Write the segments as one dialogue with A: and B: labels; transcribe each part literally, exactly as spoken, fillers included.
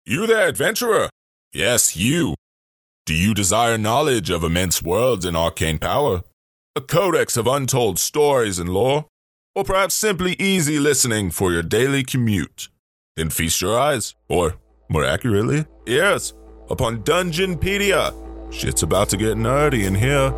A: You there, adventurer? Yes, you. Do you desire knowledge of immense worlds and arcane power? A codex of untold stories and lore? Or perhaps simply easy listening for your daily commute? Then feast your eyes, or, more accurately, ears, upon Dungeonpedia. Shit's about to get nerdy in here.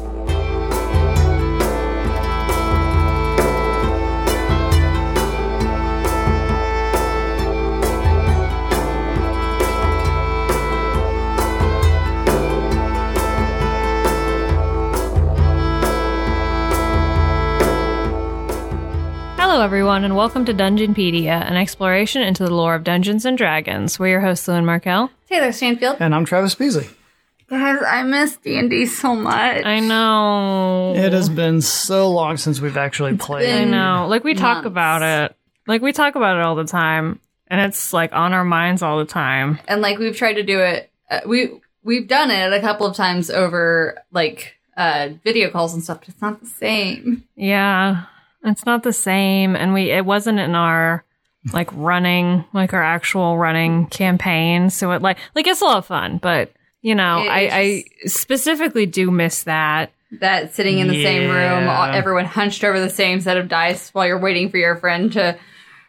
B: Hello everyone, and welcome to Dungeonpedia, an exploration into the lore of Dungeons and Dragons. We're your hosts, Lynn Markel.
C: Taylor Stanfield.
D: And I'm Travis Beasley.
C: Guys, I miss D and D so much.
B: I know.
D: It has been so long since we've actually played.
B: I know. Like, we
C: months.
B: talk about it. Like, we talk about it all the time, and it's, like, on our minds all the time.
C: And, like, we've tried to do it. Uh, we, we've done it a couple of times over, like, uh, video calls and stuff, but it's not the same.
B: Yeah. It's not the same, and we it wasn't in our like running like our actual running campaign, so it like like it's a lot of fun, but you know
C: It-
B: I,
C: it's
B: I specifically do miss that.
C: That sitting in the same room,
D: Yeah.
C: all, everyone hunched over the same set of dice while you're waiting for your friend to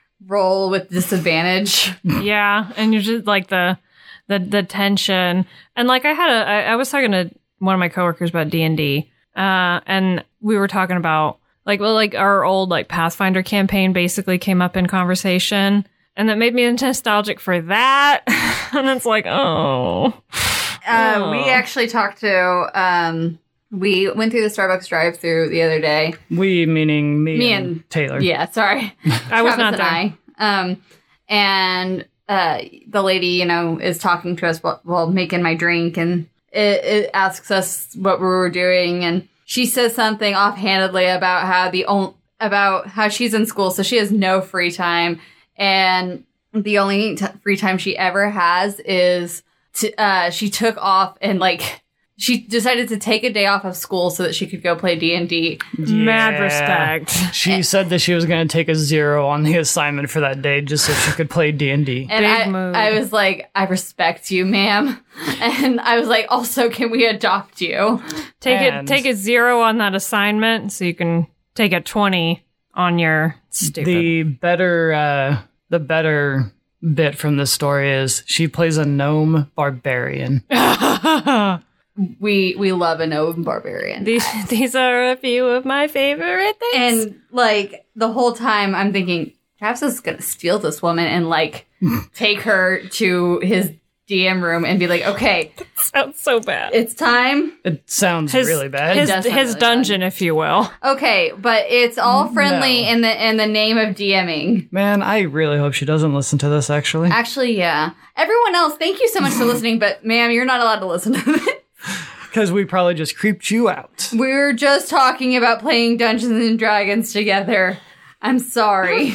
C: roll with disadvantage.
B: Yeah, and you're just like the the the tension, and like I had a I, I was talking to one of my coworkers about D and D, uh, and we were talking about. Like, well, like our old like Pathfinder campaign basically came up in conversation, and that made me nostalgic for that. And it's like, oh,
C: Uh,
B: Oh.
C: we actually talked to, um, we went through the Starbucks drive-thru the other day.
D: We, meaning me,
C: Me
D: and,
C: and-
D: Taylor.
C: Yeah, sorry.
B: I was
C: Travis
B: not
C: and
B: there.
C: I. Um, and uh, the lady, you know, is talking to us while, while making my drink, and it, it asks us what we were doing, and she says something offhandedly about how the on- about how she's in school, so she has no free time, and the only t- free time she ever has is to, uh, she took off and like. She decided to take a day off of school so that she could go play D and D.
B: Mad
D: Yeah.
B: respect.
D: She said that she was going to take a zero on the assignment for that day just so she could play D and D.
C: And
B: Big
C: I,
B: move.
C: I was like, I respect you, ma'am. And I was like, also, can we adopt you?
B: Take
D: And-
B: it, take a zero on that assignment, so you can take a twenty on your stupid.
D: The better, uh, the better bit from this story is she plays a gnome barbarian.
C: We we love a gnome barbarian.
B: these these are a few of my favorite things.
C: And like the whole time, I'm thinking, Travis is gonna steal this woman and like take her to his D M room and be like, okay,
B: Sounds so bad.
C: it's time.
D: It sounds
B: His,
D: really bad.
B: His,
C: does sound
B: his
C: really
B: dungeon, if you will.
C: Okay, but it's all friendly
D: No.
C: in the in the name of DMing.
D: Man, I really hope she doesn't listen to this, actually.
C: Actually, yeah. Everyone else, thank you so much for listening, but ma'am, you're not allowed to listen to it.
D: Because we probably just creeped you out.
C: We were just talking about playing Dungeons and Dragons together. I'm sorry.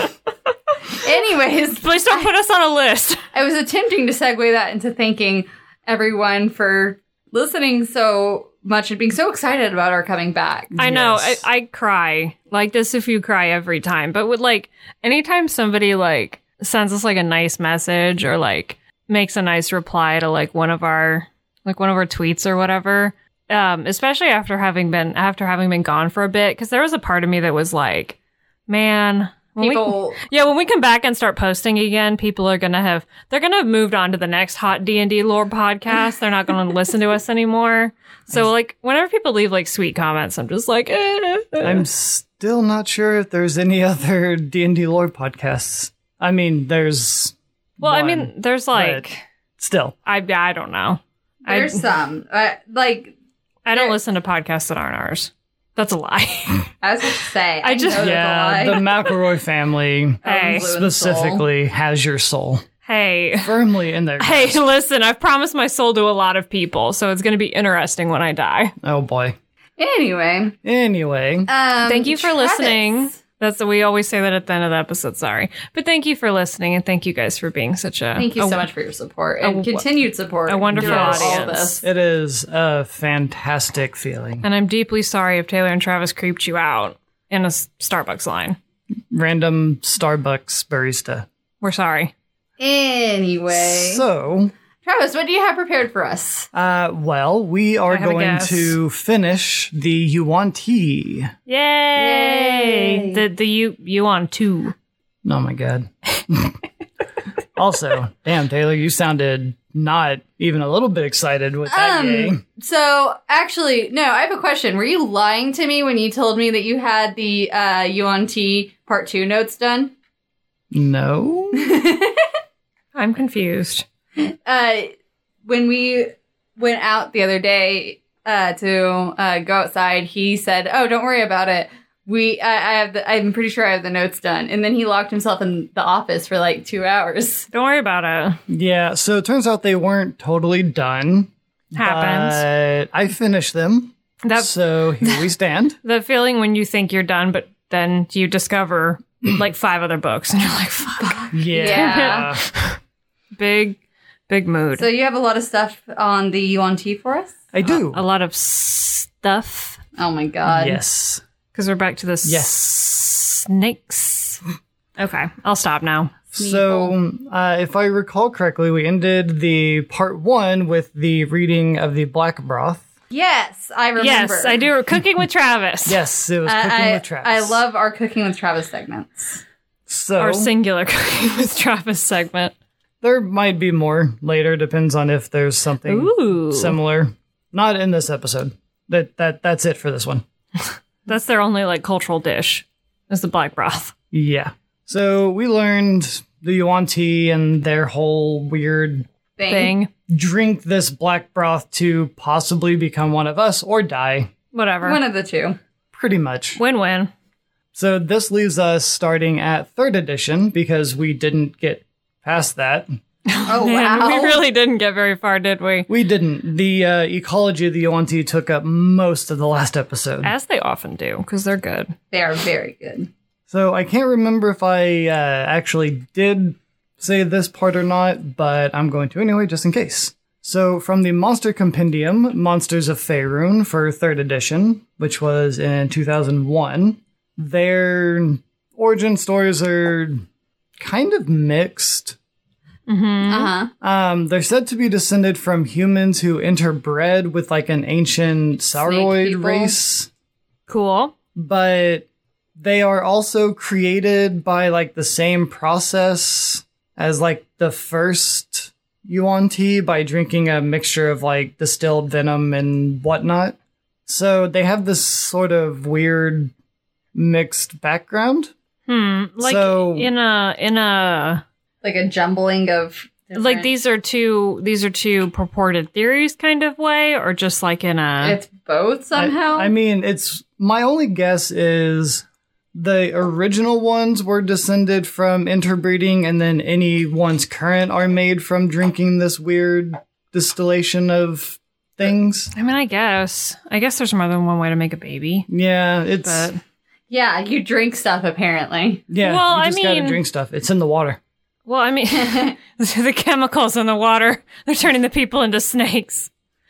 C: Anyways,
B: Please don't put us on a list.
C: I was attempting to segue that into thanking everyone for listening so much and being so excited about our coming back.
B: I know. I,
D: Yes.
B: I cry like this if you cry every time. But with like anytime somebody like sends us like a nice message or like makes a nice reply to like one of our like one of our tweets or whatever, um, especially after having been after having been gone for a bit, because there was a part of me that was like, man. When we-
C: People,
B: yeah, when we come back and start posting again, people are gonna have they're gonna have moved on to the next hot D and D lore podcast. They're not gonna listen to us anymore. So like whenever people leave like sweet comments, I'm just like, eh.
D: I'm still not sure if there's any other D and D lore podcasts. I mean, there's
B: well, I
D: one,
B: mean, there's like
D: but still.
B: I I don't know. I
C: there's some. Uh, like,
B: I don't
C: there-
B: listen to podcasts that aren't ours. That's a lie.
C: I was going to say, I,
B: I just-
C: know
D: Yeah,
C: that's a
D: the
C: lie.
D: McElroy family
B: Hey.
C: Blue and
D: specifically has your soul
B: hey.
D: firmly in their
B: Hey,
D: grasp.
B: listen, I've promised my soul to a lot of people, so it's going to be interesting when I die.
D: Oh boy.
C: Anyway,
D: Anyway,
C: um,
B: Thank you for
C: Travis.
B: listening. That's we always say that at the end of the episode. Sorry, but thank you for listening, and thank you guys for being such a
C: Thank you
B: a,
C: so much for your support and
B: a-
C: continued support.
B: a wonderful
C: throughout all
B: audience.
C: this.
D: it is a fantastic feeling.
B: And I'm deeply sorry if Taylor and Travis creeped you out in a s- Starbucks line.
D: Random Starbucks barista.
B: We're sorry.
C: Anyway.
D: So,
C: Travis, what do you have prepared for us?
D: uh, well, we are
B: I have a
D: going
B: guess.
D: to finish the Yuan Ti.
B: Yay!
C: Yay.
B: The the you you on two.
D: Oh my god. Also, damn, Taylor, you sounded not even a little bit excited with that
C: Um,
D: game.
C: So, actually, no, I have a question. Were you lying to me when you told me that you had the uh, Yuan Ti Part two notes done?
D: No?
B: I'm confused.
C: uh, when we went out the other day uh, to uh, go outside, he said, "Oh, don't worry about it. We, I, I have, the, I'm pretty sure I have the notes done." And then he locked himself in the office for like two hours.
B: Don't worry about it.
D: Yeah, so it turns out they weren't totally done.
B: Happens.
D: But I finished them.
B: That's
D: So here we stand.
B: the feeling when you think you're done, but then you discover like five other books, and you're like, "Fuck."
D: Yeah.
B: Big, big mood.
C: So you have a lot of stuff on the Yuan Ti for us?
D: I do.
B: A lot of stuff.
C: Oh my god.
D: Yes.
B: Because we're back to the
D: Yes.
B: snakes. Okay, I'll stop now.
D: So, uh, if I recall correctly, we ended the part one with the reading of the Black Broth.
C: Yes, I remember.
B: Yes, I do. Cooking with Travis.
D: Yes, it was
C: I,
D: cooking
C: I,
D: with Travis.
C: I love our Cooking with Travis segments.
D: So
B: Our singular Cooking with Travis segment.
D: there might be more later. Depends on if there's something
B: Ooh.
D: similar. Not in this episode. That that that's it for this one.
B: That's their only like cultural dish. Is the black broth.
D: Yeah. So we learned the Yuan Ti and their whole weird
C: Thing.
B: Thing.
D: drink this black broth to possibly become one of us or die.
B: Whatever.
C: One of the two.
D: Pretty much.
B: Win-win.
D: So this leaves us starting at third edition because we didn't get past that.
C: Oh,
B: Man,
C: wow.
B: we really didn't get very far, did we?
D: We didn't. The uh, ecology of the Yuan Ti took up most of the last episode.
B: As they often do, because they're good.
C: They are very good.
D: So I can't remember if I uh, actually did say this part or not, but I'm going to anyway, just in case. So from the Monster Compendium, Monsters of Faerun for third edition, which was in two thousand one, their origin stories are kind of mixed.
B: Mm-hmm.
C: Uh-huh.
D: Um, they're said to be descended from humans who interbred with like an ancient sauroid
C: people.
D: race,
B: Cool.
D: but they are also created by like the same process as like the first Yuan Ti by drinking a mixture of like distilled venom and whatnot. So they have this sort of weird mixed background.
B: Hmm. Like
D: So-
B: in a in a
C: Like a jumbling of different-
B: like these are two these are two purported theories kind of way, or just like in a
C: It's both somehow.
D: I, I mean, it's my only guess is the original ones were descended from interbreeding, and then any ones current are made from drinking this weird distillation of things.
B: I mean, I guess. I guess there's more than one way to make a baby.
D: Yeah, it's
B: But
C: yeah, you drink stuff apparently.
D: yeah.
B: Well,
D: you
B: I
D: just gotta
B: mean-
D: drink stuff. It's in the water.
B: well, I mean the chemicals in the water, they're turning the people into snakes.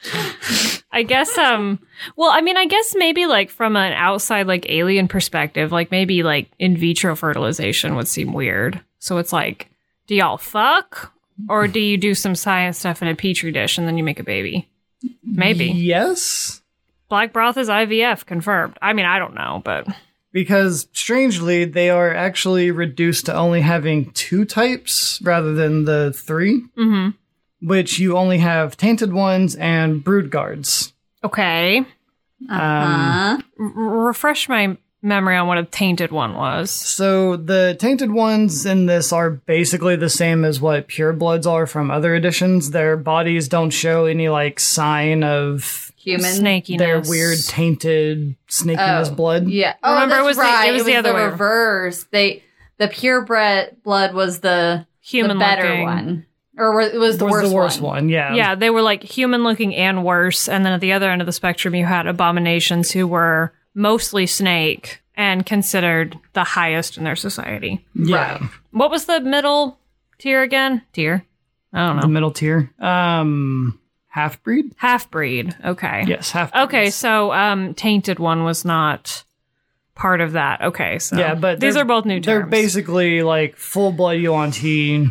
B: I guess um well, I mean, I guess maybe like from an outside like alien perspective, like maybe like in vitro fertilization would seem weird. So it's like, do y'all fuck? Or do you do some science stuff in a petri dish and then you make a baby? Maybe.
D: Yes,
B: Black broth is I V F confirmed. I mean, I don't know, but
D: because strangely they are actually reduced to only having two types rather than the three,
B: mm-hmm.
D: which you only have tainted ones and brood guards.
B: Okay.
C: Uh-huh.
D: Um,
B: R- refresh my memory on what a tainted one was.
D: So the tainted ones in this are basically the same as what purebloods are from other editions. Their bodies don't show any like sign of
C: Human.
B: Snakiness.
D: their weird tainted snakiness
C: Oh,
D: blood.
C: Yeah. Oh,
B: Remember, it
C: that's
B: was the-
C: right.
B: it was the other way.
C: reverse. They the purebred blood was the
B: Human
C: the better
B: looking.
C: one, or was- it was the
D: was
C: worst
D: the worst
C: one.
D: one. Yeah.
B: Yeah, they were like human looking and worse. And then at the other end of the spectrum, you had abominations who were mostly snake and considered the highest in their society.
D: Yeah.
C: Right.
B: What was the middle tier again? Tier? I don't
D: The
B: know.
D: middle tier. Um, half breed.
B: Half breed. Okay.
D: Yes, half.
B: Okay, so um, tainted one was not part of that. Okay, so
D: Yeah, but
B: these
D: they're-
B: are both new
D: They're
B: terms.
D: basically like full blood Yuan Ti,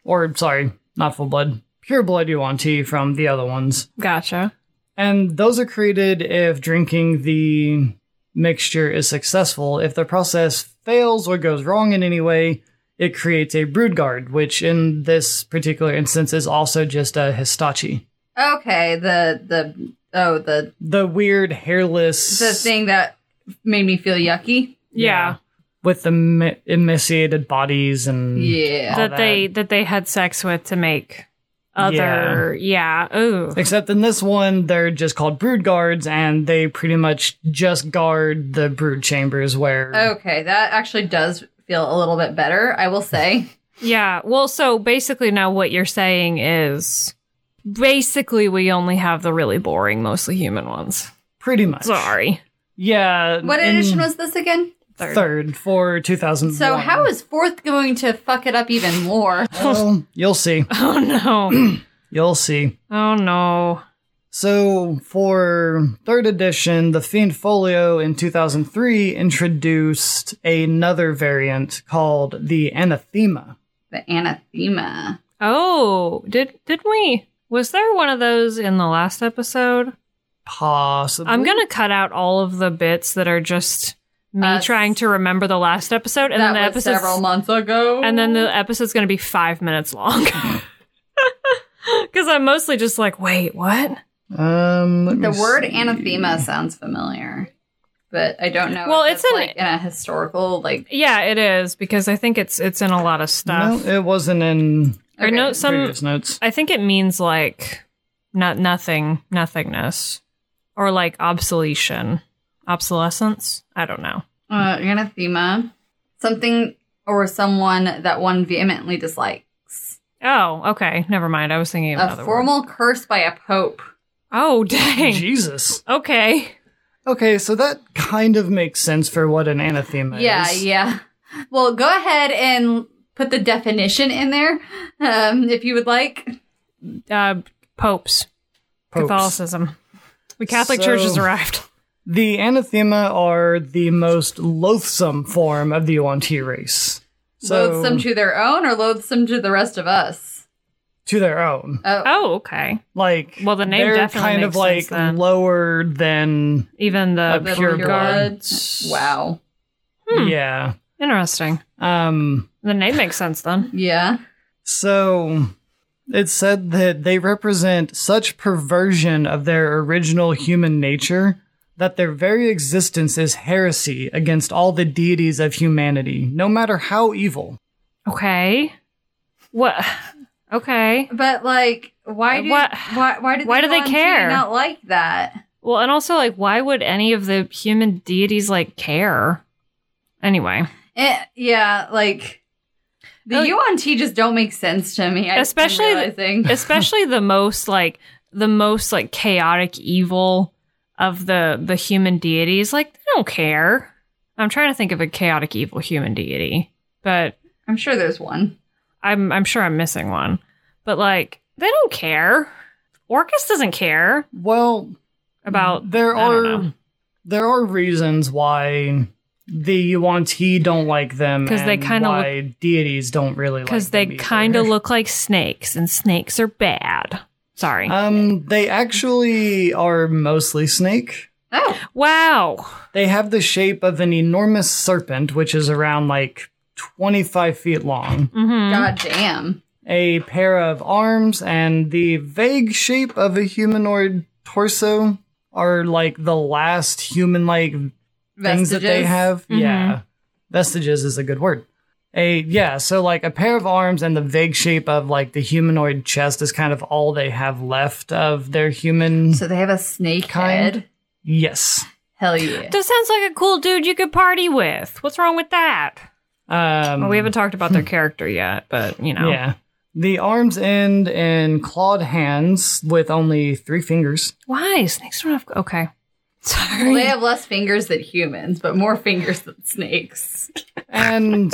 D: Or, sorry, not full blood. Pure blood Yuan-Ti from the other ones.
B: Gotcha.
D: And those are created if drinking the mixture is successful. If the process fails or goes wrong in any way, it creates a brood guard, which in this particular instance is also just a Histachi.
C: Okay, the the oh the
D: The weird hairless
C: the thing that made me feel yucky.
B: Yeah.
D: with the me- emaciated bodies and
C: Yeah.
D: all
B: That,
D: that
B: they that they had sex with to make other yeah. Ooh.
D: Except in this one, they're just called brood guards, and they pretty much just guard the brood chambers where.
C: Okay, that actually does feel a little bit better, I will say.
B: Yeah. Well, so basically now what you're saying is basically we only have the really boring, mostly human ones.
D: Pretty much.
B: Sorry.
D: Yeah.
C: What
D: in
C: edition was this again?
B: Third.
D: Third for two thousand one.
C: So how is fourth going to fuck it up even more?
D: Well, you'll see.
B: Oh no.
D: You'll see.
B: Oh no.
D: So, for third edition, the Fiend Folio in two thousand three introduced another variant called the Anathema.
C: The anathema.
B: Oh, did did we? Was there one of those in the last episode?
D: Possibly.
B: I'm gonna cut out all of the bits that are just me
C: Us.
B: trying to remember the last episode, and
C: that
B: then the
C: was
B: episode
C: several months ago.
B: and then the episode's gonna be five minutes long. Because I'm mostly just like, wait, what?
D: Um, let
C: the
D: me
C: word
D: see.
C: anathema sounds familiar, but I don't know.
B: Well,
C: if
B: it's
C: that's,
B: an-
C: like in a historical like.
B: Yeah, it is because I think it's it's in a lot of stuff.
D: No, it wasn't in
B: Or no,
C: Okay.
B: some
D: previous notes.
B: I think it means like not nothing, nothingness, or like obsolescence, obsolescence. I don't know.
C: Uh, anathema, something or someone that one vehemently dislikes.
B: Oh, okay. Never mind. I was thinking of
C: A
B: another
C: formal curse by a pope.
B: word. Oh, dang.
D: Jesus.
B: Okay.
D: Okay, so that kind of makes sense for what an anathema
C: Yeah,
D: is.
C: yeah. Well, go ahead and put the definition in there, um, if you would like.
B: Uh, popes.
D: Popes.
B: Catholicism. The Catholic
D: So-
B: Church has arrived.
D: The anathema are the most loathsome form of the Yuan-Ti race. So,
C: Loathsome to their own or loathsome to the rest of us?
D: to their own.
C: Oh,
B: Oh, okay.
D: Like,
B: Well, the name
D: they're
B: definitely
D: kind
B: makes
D: of like
B: sense then.
D: lower than,
B: Even the
D: A
C: the
D: pure
C: pure
D: blood.
C: blood. Wow.
B: Hmm.
D: yeah.
B: Interesting.
D: Um,
B: The name makes sense then.
C: Yeah.
D: so it's said that they represent such perversion of their original human nature that their very existence is heresy against all the deities of humanity, no matter how evil.
B: Okay. What? Okay.
C: But like, why do
B: What-
C: why why do
B: why do they
C: want
B: care?
C: to not like that?
B: Well, and also, like, why would any of the human deities, like, care? Anyway.
C: Eh, yeah, like the
B: Oh,
C: Yuan-Ti just don't make sense to me. I,
B: Especially
C: I'm
B: the-
C: realizing.
B: Especially the most, like, the most, like, chaotic evil of the, the human deities. Like, they don't care. I'm trying to think of a chaotic evil human deity, but
C: I'm sure there's one.
B: I'm, I'm sure I'm missing one. But, like, they don't care. Orcus doesn't care
D: Well,
B: about...
D: there
B: I don't
D: are
B: know.
D: there are reasons why the Yuan-Ti don't like them
B: 'Cause they
D: and
B: kinda
D: why deities don't really like
B: Because
D: them
B: they
D: either.
B: kind of look like snakes, and snakes are bad. Sorry.
D: Um, they actually are mostly snake.
C: Oh,
B: wow.
D: They have the shape of an enormous serpent, which is around like twenty-five feet long,
B: Mm-hmm.
C: god damn.
D: a pair of arms, and the vague shape of a humanoid torso are like the last human-like things that they
C: Vestiges.
D: have.
B: Mhm.
D: Yeah. Vestiges is a good word. A yeah, so like a pair of arms and the vague shape of like the humanoid chest is kind of all they have left of their human.
C: So they have a snake
D: Kind.
C: head.
D: Yes.
C: Hell yeah.
B: That sounds like a cool dude you could party with. What's wrong with that?
D: Um
B: Well, we haven't talked about their character yet, but, you know.
D: Yeah. The arms end in clawed hands with only three fingers.
B: Why? Snakes don't have... Okay. Sorry.
C: Well, they have less fingers than humans, but more fingers than snakes.
D: And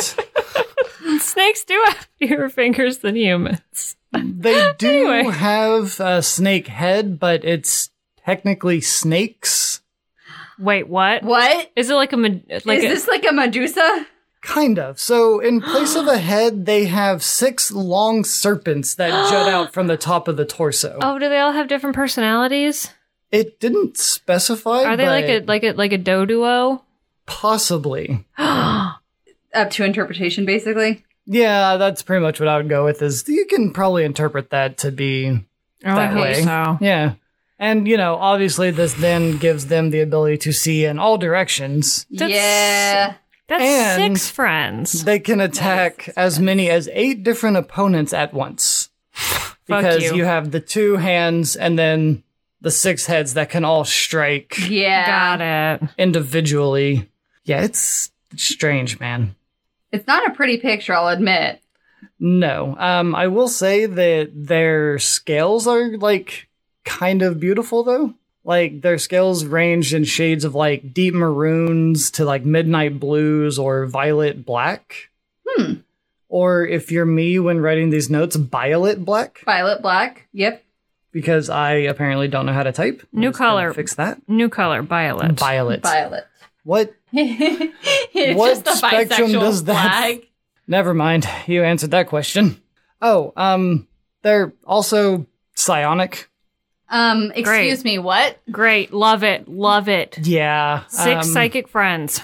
B: Snakes do have fewer fingers than humans.
D: they do
B: Anyway.
D: have a snake head, but it's technically snakes.
B: Wait, what?
C: What?
B: Is it like a... med- Like
C: Is
B: a,
C: this like a Medusa?
D: Kind of. So in place of a head, they have six long serpents that jut out from the top of the torso.
B: Oh, do they all have different personalities?
D: It didn't specify.
B: Are they like a like a like a doduo?
D: Possibly.
C: Up to interpretation, basically.
D: Yeah, that's pretty much what I would go with. Is you can probably interpret that to be
B: Oh, I
D: that
B: hope
D: way.
B: so.
D: Yeah. And, you know, obviously this then gives them the ability to see in all directions.
B: That's-
C: yeah.
B: That's
D: And-
B: six friends.
D: They can attack as many as eight different opponents at once. Because
B: you.
D: you have the two hands and then the six heads that can all strike
C: Yeah.
B: Got it.
D: individually. Yeah, it's strange, man.
C: It's not a pretty picture, I'll admit.
D: No. Um, I will say that their scales are, like, kind of beautiful, though. Like, their scales range in shades of, like, deep maroons to, like, midnight blues or violet black.
C: Hmm.
D: Or, if you're me when writing these notes, violet black.
C: Violet black. Yep.
D: Because I apparently don't know how to type. I'm
B: New
D: just gonna
B: color.
D: Fix that.
B: New color, violet.
D: Violet.
C: Violet.
D: What?
C: It's
D: What
C: just the
D: spectrum
C: bisexual
D: does that-
C: flag.
D: Never mind. You answered that question. Oh, um, they're also psionic.
C: Um, excuse
B: Great.
C: me, what?
B: Great. Love it. Love it.
D: Yeah.
B: Six
D: um,
B: psychic friends.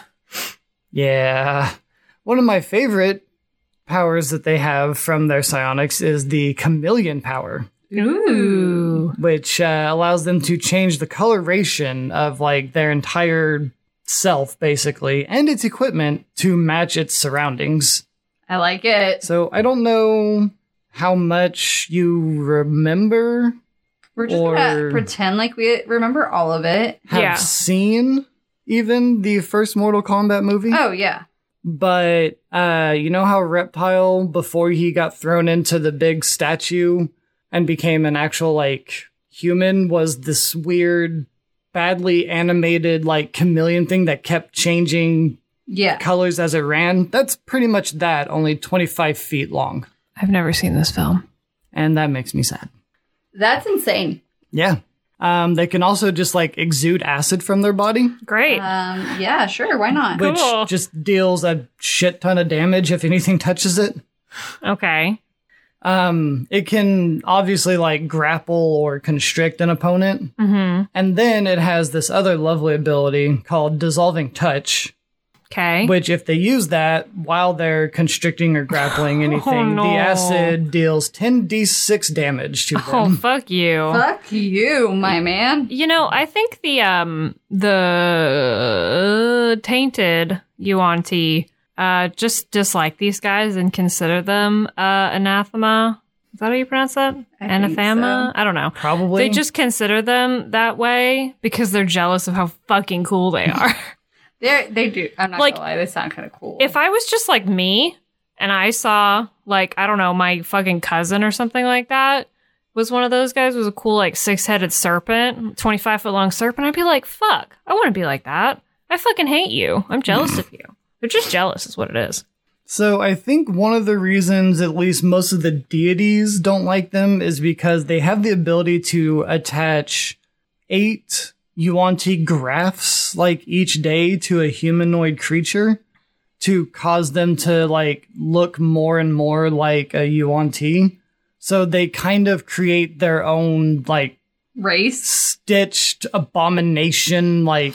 D: Yeah. One of my favorite powers that they have from their psionics is the chameleon power,
B: Ooh.
D: which uh, allows them to change the coloration of like their entire self, basically, and its equipment to match its surroundings.
C: I like it.
D: So I don't know how much you remember,
C: We're just
D: or-
C: gonna pretend like we remember all of it.
D: have
B: Yeah.
D: seen even the first Mortal Kombat movie.
C: Oh, yeah.
D: But uh, you know how Reptile, before he got thrown into the big statue and became an actual like human, was this weird, badly animated like chameleon thing that kept changing
C: Yeah.
D: colors as it ran? That's pretty much that, only twenty-five feet long.
B: I've never seen this film.
D: And that makes me sad.
C: That's insane.
D: Yeah. Um, they can also just like exude acid from their body,
B: Great.
C: Um, yeah, sure. Why not?
D: which
B: Cool.
D: just deals a shit ton of damage if anything touches it.
B: Okay.
D: Um, it can obviously like grapple or constrict an opponent.
B: Mm-hmm.
D: And then it has this other lovely ability called Dissolving Touch,
B: Okay.
D: which if they use that while they're constricting or grappling anything,
B: no.
D: the acid deals ten d six damage to
B: Oh,
D: them.
B: fuck you.
C: Fuck you, my man.
B: You know, I think the um the uh, tainted Yuan-Ti uh just dislike these guys and consider them uh anathema. Is that how you pronounce that?
C: I think
B: Anathema? I don't know.
D: Probably.
B: They just consider them that way because they're jealous of how fucking cool they are.
C: They they do. I'm not
B: Like,
C: gonna lie. They sound kind of cool.
B: If I was just like me and I saw like, I don't know, my fucking cousin or something like that was one of those guys, was a cool like six-headed serpent, twenty-five foot long serpent, I'd be like, fuck, I want to be like that. I fucking hate you. I'm jealous of you. They're just jealous is what it is.
D: So I think one of the reasons at least most of the deities don't like them is because they have the ability to attach eight Yuan-Ti graphs like each day to a humanoid creature to cause them to like look more and more like a Yuan-Ti. So they kind of create their own like
C: Race.
D: stitched abomination like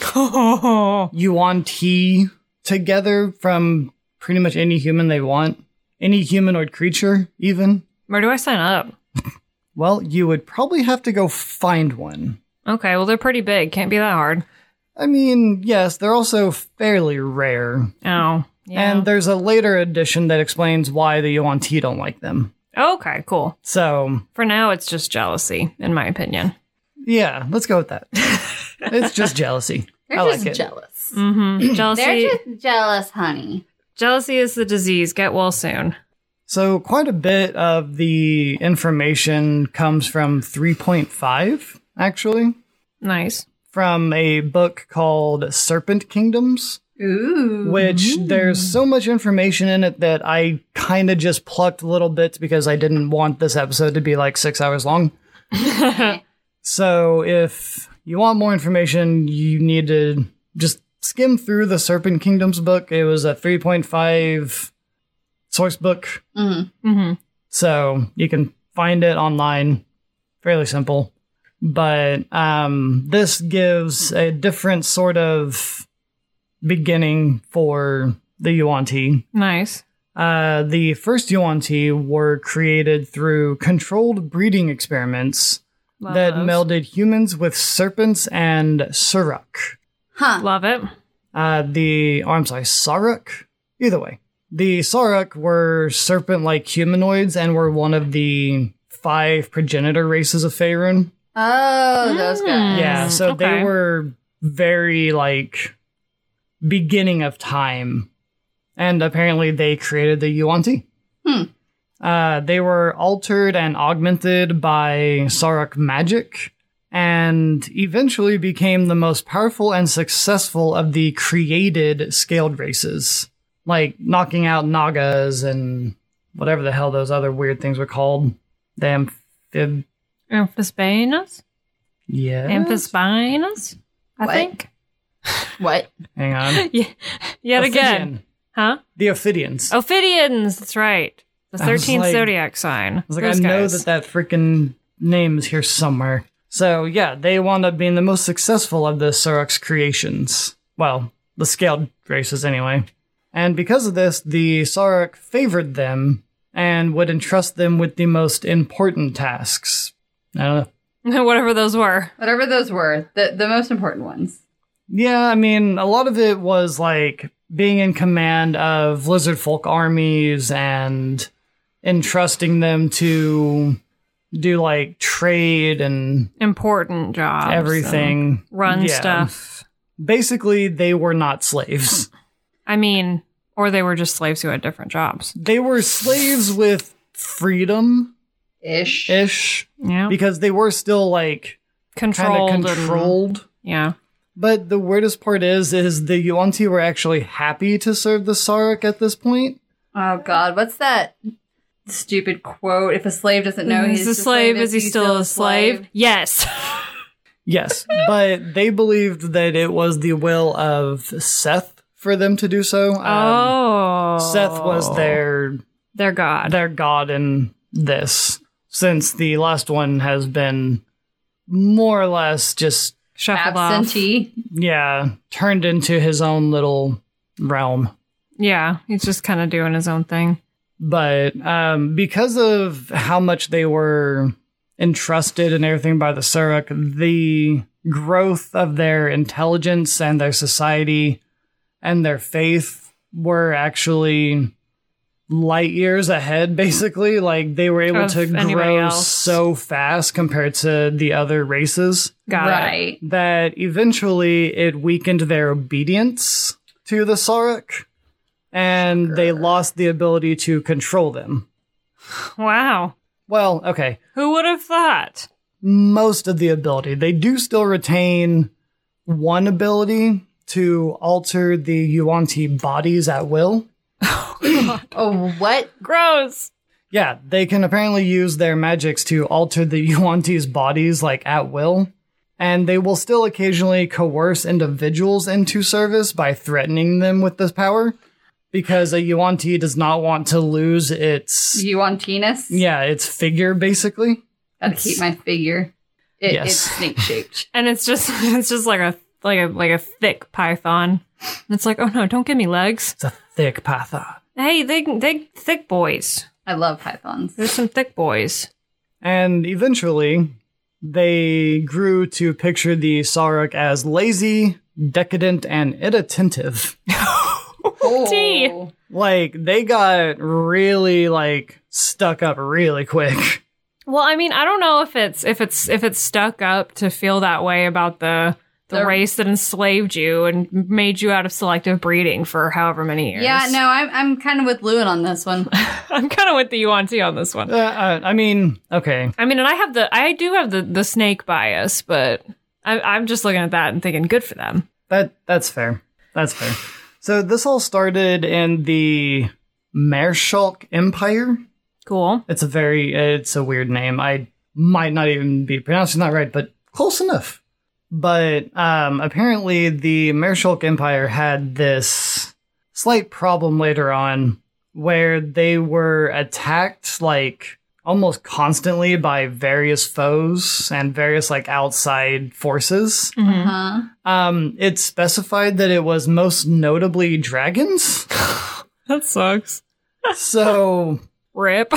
D: Yuan-Ti together from pretty much any human they want. Any humanoid creature, even.
B: Where do I sign up?
D: Well, you would probably have to go find one.
B: Okay, well, they're pretty big. Can't be that hard.
D: I mean, yes, they're also fairly rare.
B: Oh, yeah.
D: And there's a later edition that explains why the Yuan-Ti don't like them.
B: Okay, cool.
D: So,
B: For now, it's just jealousy, in my opinion.
D: yeah, let's go with that. It's just jealousy.
C: They're
D: I
C: just
D: like it.
C: jealous.
B: Mm-hmm. Jealousy.
C: They're just jealous, honey.
B: Jealousy is the disease. Get well soon.
D: So quite a bit of the information comes from three point five, actually,
B: Nice.
D: from a book called Serpent Kingdoms,
C: Ooh.
D: which there's so much information in it that I kind of just plucked little bits because I didn't want this episode to be like six hours long. So if you want more information, you need to just skim through the Serpent Kingdoms book. It was a three point five source book.
C: Mm-hmm.
B: Mm-hmm.
D: So you can find it online. Fairly simple. But um, this gives a different sort of beginning for the Yuan-Ti.
B: Nice.
D: Uh, the first Yuan-Ti were created through controlled breeding experiments
B: Love
D: that
B: those.
D: melded humans with serpents and Suruk.
C: Huh.
B: Love it.
D: Uh, the, oh, I'm sorry, Saruk? Either way. The Saruk were serpent-like humanoids and were one of the five progenitor races of Faerun.
C: Oh, those
B: Mm.
C: guys.
D: Yeah, so
B: okay.
D: they were very, like, beginning of time. And apparently they created the Yuan-Ti.
C: Hmm.
D: Uh, they were altered and augmented by Saruk magic, and eventually became the most powerful and successful of the created scaled races. Like, knocking out Nagas and whatever the hell those other weird things were called. The amphib...
B: Amphisbaenus?
D: Yeah?
B: Amphisbaenus? I
C: What?
B: think.
C: What?
D: Hang on.
B: Yeah. Yet again.
D: Ophidian.
B: Huh?
D: The Ophidians.
B: Ophidians, that's right. The
D: I was
B: thirteenth
D: like-
B: zodiac sign.
D: I was like,
B: Those
D: I know
B: guys.
D: that that freaking name is here somewhere. So, yeah, they wound up being the most successful of the Suruk's creations. Well, the scaled races, anyway. And because of this, the Saruk favored them and would entrust them with the most important tasks. I don't know.
B: Whatever those were.
C: Whatever those were, the the most important ones.
D: Yeah, I mean, a lot of it was like being in command of lizard folk armies and entrusting them to do like trade and
B: Important jobs.
D: everything.
B: and Run
D: Yeah.
B: stuff.
D: Basically, they were not slaves.
B: I mean, or they were just slaves who had different jobs.
D: They were slaves with freedom
C: Ish.
D: ish
B: Yeah.
D: because they were still like kind
B: Controlled.
D: of
B: and-
D: controlled.
B: yeah.
D: But the weirdest part is, is the Yuan-Ti were actually happy to serve the Saruk at this point.
C: Oh God, what's that stupid quote? If a slave doesn't know he's,
B: He's a slave, is he still a slave? Yes.
D: Yes, but they believed that it was the will of Seth for them to do so. Um,
B: oh.
D: Seth was their
B: Their god.
D: their god in this, since the last one has been more or less just,
B: Shuffled off.
C: Absentee.
D: yeah, turned into his own little realm.
B: Yeah. He's just kind of doing his own thing.
D: But um, because of how much they were entrusted and everything by the Suruk, the growth of their intelligence and their society and their faith were actually light years ahead, basically. Like, they were able
B: Of
D: to
B: anybody
D: grow
B: else.
D: so fast compared to the other races
B: Got it.
C: Right.
D: that eventually it weakened their obedience to the Saruk, and they lost the ability to control them.
B: Wow.
D: Well, okay,
B: Who would have thought?
D: most of the ability. They do still retain one ability to alter the Yuan-Ti bodies at will.
C: Oh, what?
B: Gross.
D: Yeah, they can apparently use their magics to alter the Yuan-Ti's bodies, like, at will. And they will still occasionally coerce individuals into service by threatening them with this power. Because a Yuan-Ti does not want to lose its,
C: You want Tennis?
D: yeah, its figure, basically.
C: Gotta keep my figure. It,
D: Yes.
C: It's snake shaped.
B: And it's just it's just like a like a like a thick python. And it's like, oh no, don't give me legs.
D: It's a thick python.
B: Hey, they they thick boys.
C: I love pythons.
B: There's some thick boys.
D: And eventually, they grew to picture the Saruk as lazy, decadent, and inattentive.
B: Tea.
C: Oh.
D: Like, they got really, like, stuck up really quick.
B: Well, I mean, I don't know if it's if it's if it's stuck up to feel that way about the the
C: The-
B: race that enslaved you and made you out of selective breeding for however many years.
C: Yeah, no, I'm I'm kind of with Lewin on this one.
B: I'm kind of with the Yuan-Ti on this one.
D: Uh, uh, I mean, okay.
B: I mean, and I have the I do have the the snake bias, but I, I'm just looking at that and thinking, good for them.
D: That That's fair. That's fair. So this all started in the Maerschalk Empire.
B: Cool.
D: It's a very, it's a weird name. I might not even be pronouncing that right, but close enough. But um, apparently the Mershulk Empire had this slight problem later on where they were attacked like almost constantly by various foes and various like outside forces.
B: Mhm.
C: Uh-huh.
D: Um, it specified that it was most notably dragons.
B: That sucks.
D: So
B: Rip.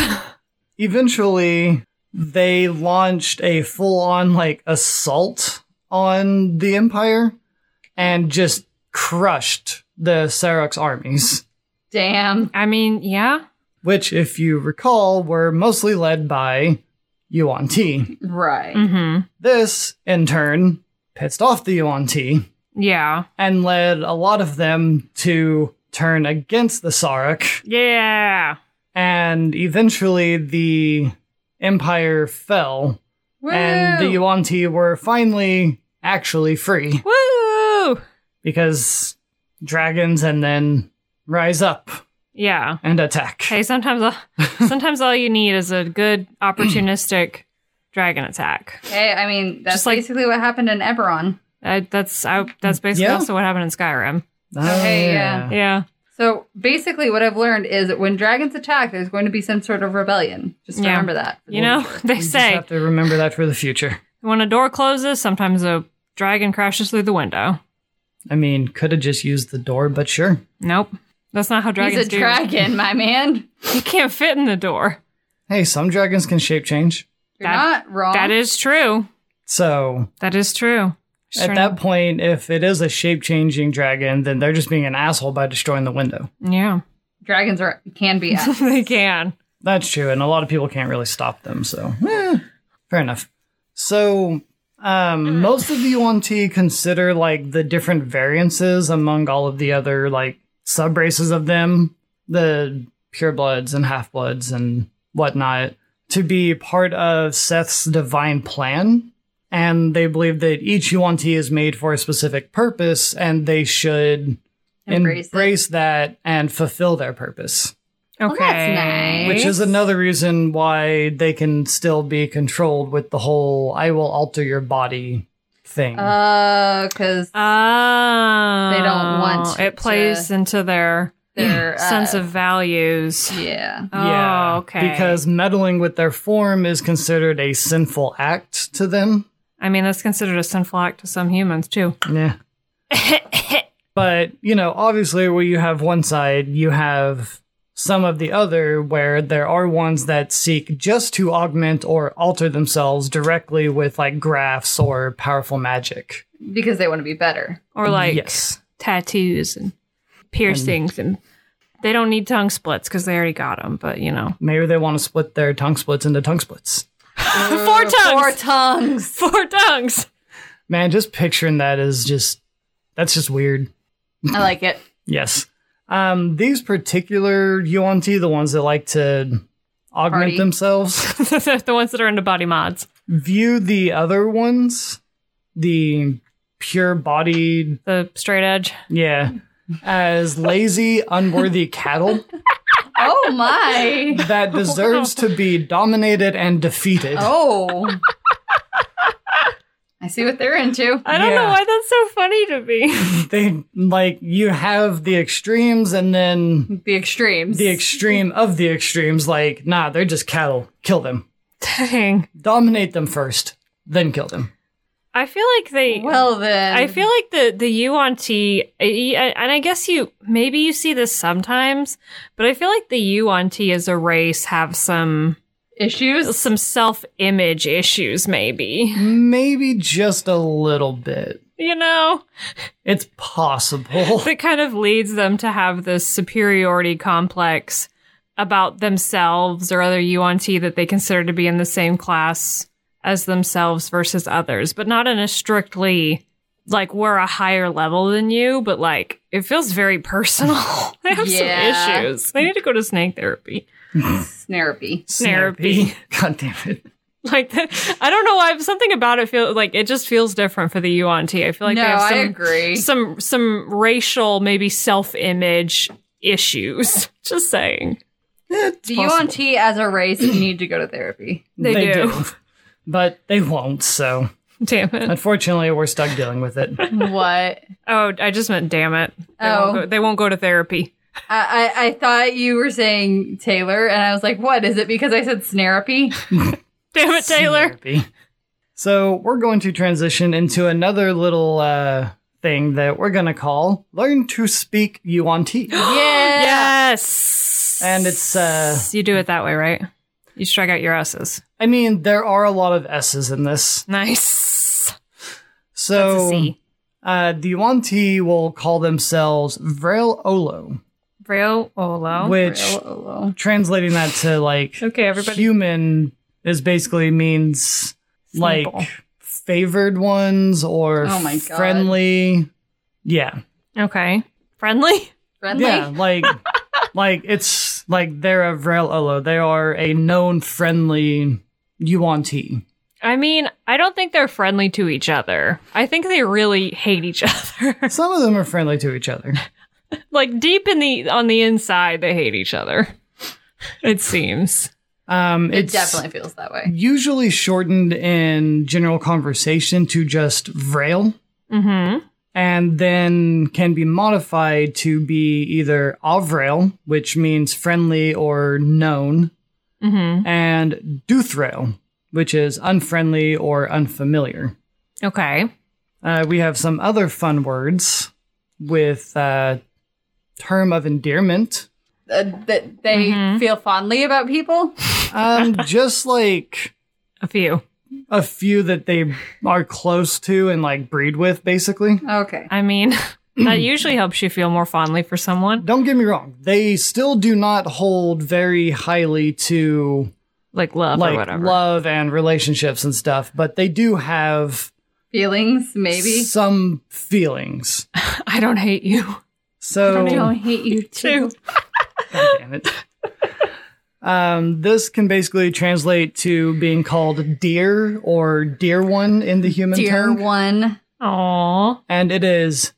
D: eventually they launched a full-on like assault on the Empire and just crushed the Sarok's armies,
C: Damn.
B: I mean, yeah.
D: which, if you recall, were mostly led by Yuan Ti.
C: Right.
B: Mm-hmm.
D: This, in turn, pissed off the Yuan Ti
B: Yeah.
D: and led a lot of them to turn against the Sarok,
B: Yeah.
D: and eventually the Empire fell,
C: Woo!
D: and the Yuan Ti were finally actually free
B: Woo!
D: because dragons and then rise up
B: Yeah.
D: and attack.
B: Hey, sometimes all, sometimes all you need is a good opportunistic dragon attack.
C: Hey, I mean, that's
B: Just like-
C: basically what happened in Eberron.
B: Uh, that's I, that's basically
D: Yeah.
B: also what happened in Skyrim.
D: Oh,
C: Okay, yeah.
B: Yeah.
C: So basically, what I've learned is that when dragons attack, there's going to be some sort of rebellion. Just
B: Yeah.
C: remember that.
B: You know, they
D: We just
B: say
D: have to remember that for the future.
B: when a door closes, sometimes a dragon crashes through the window.
D: I mean, could have just used the door, but sure.
B: Nope. That's not how dragons
C: He's a
B: do.
C: dragon, my man.
B: You can't fit in the door.
D: Hey, some dragons can shape change.
C: You're
B: That-
C: not wrong.
B: That is true.
D: So
B: That is true. Just
D: at
B: trying
D: that
B: to-
D: point, if it is a shape changing dragon, then they're just being an asshole by destroying the window.
B: Yeah.
C: Dragons are can be assholes.
B: They can.
D: That's true, and a lot of people can't really stop them, so eh, fair enough. So um, most of the Yuan Ti consider like the different variances among all of the other like sub races of them, the purebloods and half-bloods and whatnot, to be part of Seth's divine plan. And they believe that each Yuan Ti is made for a specific purpose, and they should
C: Embrace it.
D: embrace that and fulfill their purpose.
B: Okay.
C: Well, that's nice.
D: Which is another reason why they can still be controlled with the whole "I will alter your body" thing.
C: Uh, because
B: Oh.
C: They don't want
B: it plays
C: to-
B: into their
C: their uh,
B: sense of values.
C: yeah.
D: yeah,
B: Oh, okay.
D: because meddling with their form is considered a sinful act to them.
B: I mean, that's considered a sinful act to some humans too.
D: Yeah. But, you know, obviously where you have one side, you have some of the other where there are ones that seek just to augment or alter themselves directly with like graphs or powerful magic.
C: Because they want to be better.
B: Or like
D: Yes.
B: tattoos and piercings, and, they don't need tongue splits because they already got them. But you know,
D: Maybe they want to split their tongue splits into tongue splits.
B: four tongues,
C: Four tongues.
B: four tongues.
D: Man, just picturing that is just, that's just weird.
C: I like it.
D: Yes. Um, these particular Yuan Ti, the ones that like to augment
C: Party.
D: themselves,
B: The ones that are into body mods,
D: view the other ones, the pure-bodied,
B: the straight edge.
D: yeah, as lazy, unworthy cattle
C: Oh my.
D: that deserves to be dominated and defeated.
C: Oh. I see what they're into.
B: I don't know
D: Yeah.
B: why that's so funny to me.
D: They, like, you have the extremes and then
C: The extremes.
D: the extreme of the extremes, like, nah, they're just cattle. Kill them.
B: Dang.
D: Dominate them first, then kill them.
B: I feel like they.
C: Well then.
B: I feel like the the Yuan Ti, and I guess you maybe you see this sometimes, but I feel like the Yuan Ti as a race have some
C: issues.
B: some self image issues. Maybe
D: Maybe just a little bit.
B: you know
D: It's possible.
B: that kind of leads them to have this superiority complex about themselves or other Yuan Ti that they consider to be in the same class as themselves versus others, but not in a strictly like we're a higher level than you, but like it feels very personal. They have
C: Yeah.
B: some issues. They need to go to snake therapy.
C: Snarapy.
B: Snarapy.
D: God damn it.
B: Like the, I don't know why something about it feels like it just feels different for the Yuan Ti. I feel like
C: No,
B: they have
C: I
B: some,
C: agree.
B: some some racial maybe self image issues. Just saying.
D: It's
C: The
D: possible.
C: Yuan Ti as a race need to go to therapy.
B: They, do.
D: But they won't, so.
B: Damn it.
D: Unfortunately, we're stuck dealing with it.
C: What?
B: Oh, I just meant damn it. They,
C: Oh.
B: won't, go, they won't go to therapy.
C: I, I I thought you were saying Taylor, and I was like, what? Is it because I said snarapy?
B: Damn it, Taylor.
D: Therapy. So we're going to transition into another little uh, thing that we're going to call Learn to Speak Yuan Ti.
C: Yeah.
B: Yes.
D: And it's, uh,
B: You do it that way, right? You strike out your S's.
D: I mean, there are a lot of S's in this.
B: Nice.
D: So
B: That's a C.
D: Uh, the Yuan Ti will call themselves Vrel Olo,
B: Braille Olo.
D: which,
C: Oh,
D: translating that to like
B: Okay, everybody.
D: human, is basically means
B: Simple.
D: like favored ones or
C: Oh my God.
D: friendly. Yeah.
B: Okay. Friendly?
C: friendly?
D: Yeah, like like it's like they're a Vrel Olo. They are a known friendly Yuan Ti.
B: I mean, I don't think they're friendly to each other. I think they really hate each other.
D: Some of them are friendly to each other.
B: Like deep in the on the inside, they hate each other. It seems.
D: Um,
C: It
D: it's
C: definitely feels that way.
D: usually shortened in general conversation to just Vrel,
B: Mm-hmm.
D: and then can be modified to be either Avrel, which means friendly or known,
B: Mm-hmm.
D: and Duthrel, which is unfriendly or unfamiliar.
B: Okay.
D: Uh, we have some other fun words with uh, term of endearment.
C: Uh, that they
B: Mhm.
C: feel fondly about people.
D: Um, just like
B: A few.
D: a few that they are close to and like breed with, basically.
C: Okay.
B: I mean, that usually helps you feel more fondly for someone.
D: Don't get me wrong; they still do not hold very highly to
B: Like love or
D: like
B: whatever.
D: love and relationships and stuff, but they do have
C: Feelings, maybe.
D: some feelings.
B: I don't hate you.
D: So,
C: I don't hate you too.
D: God damn it. Um, this can basically translate to being called dear or dear one in the human
C: Dear
D: tongue,
C: one.
B: Aww.
D: and it is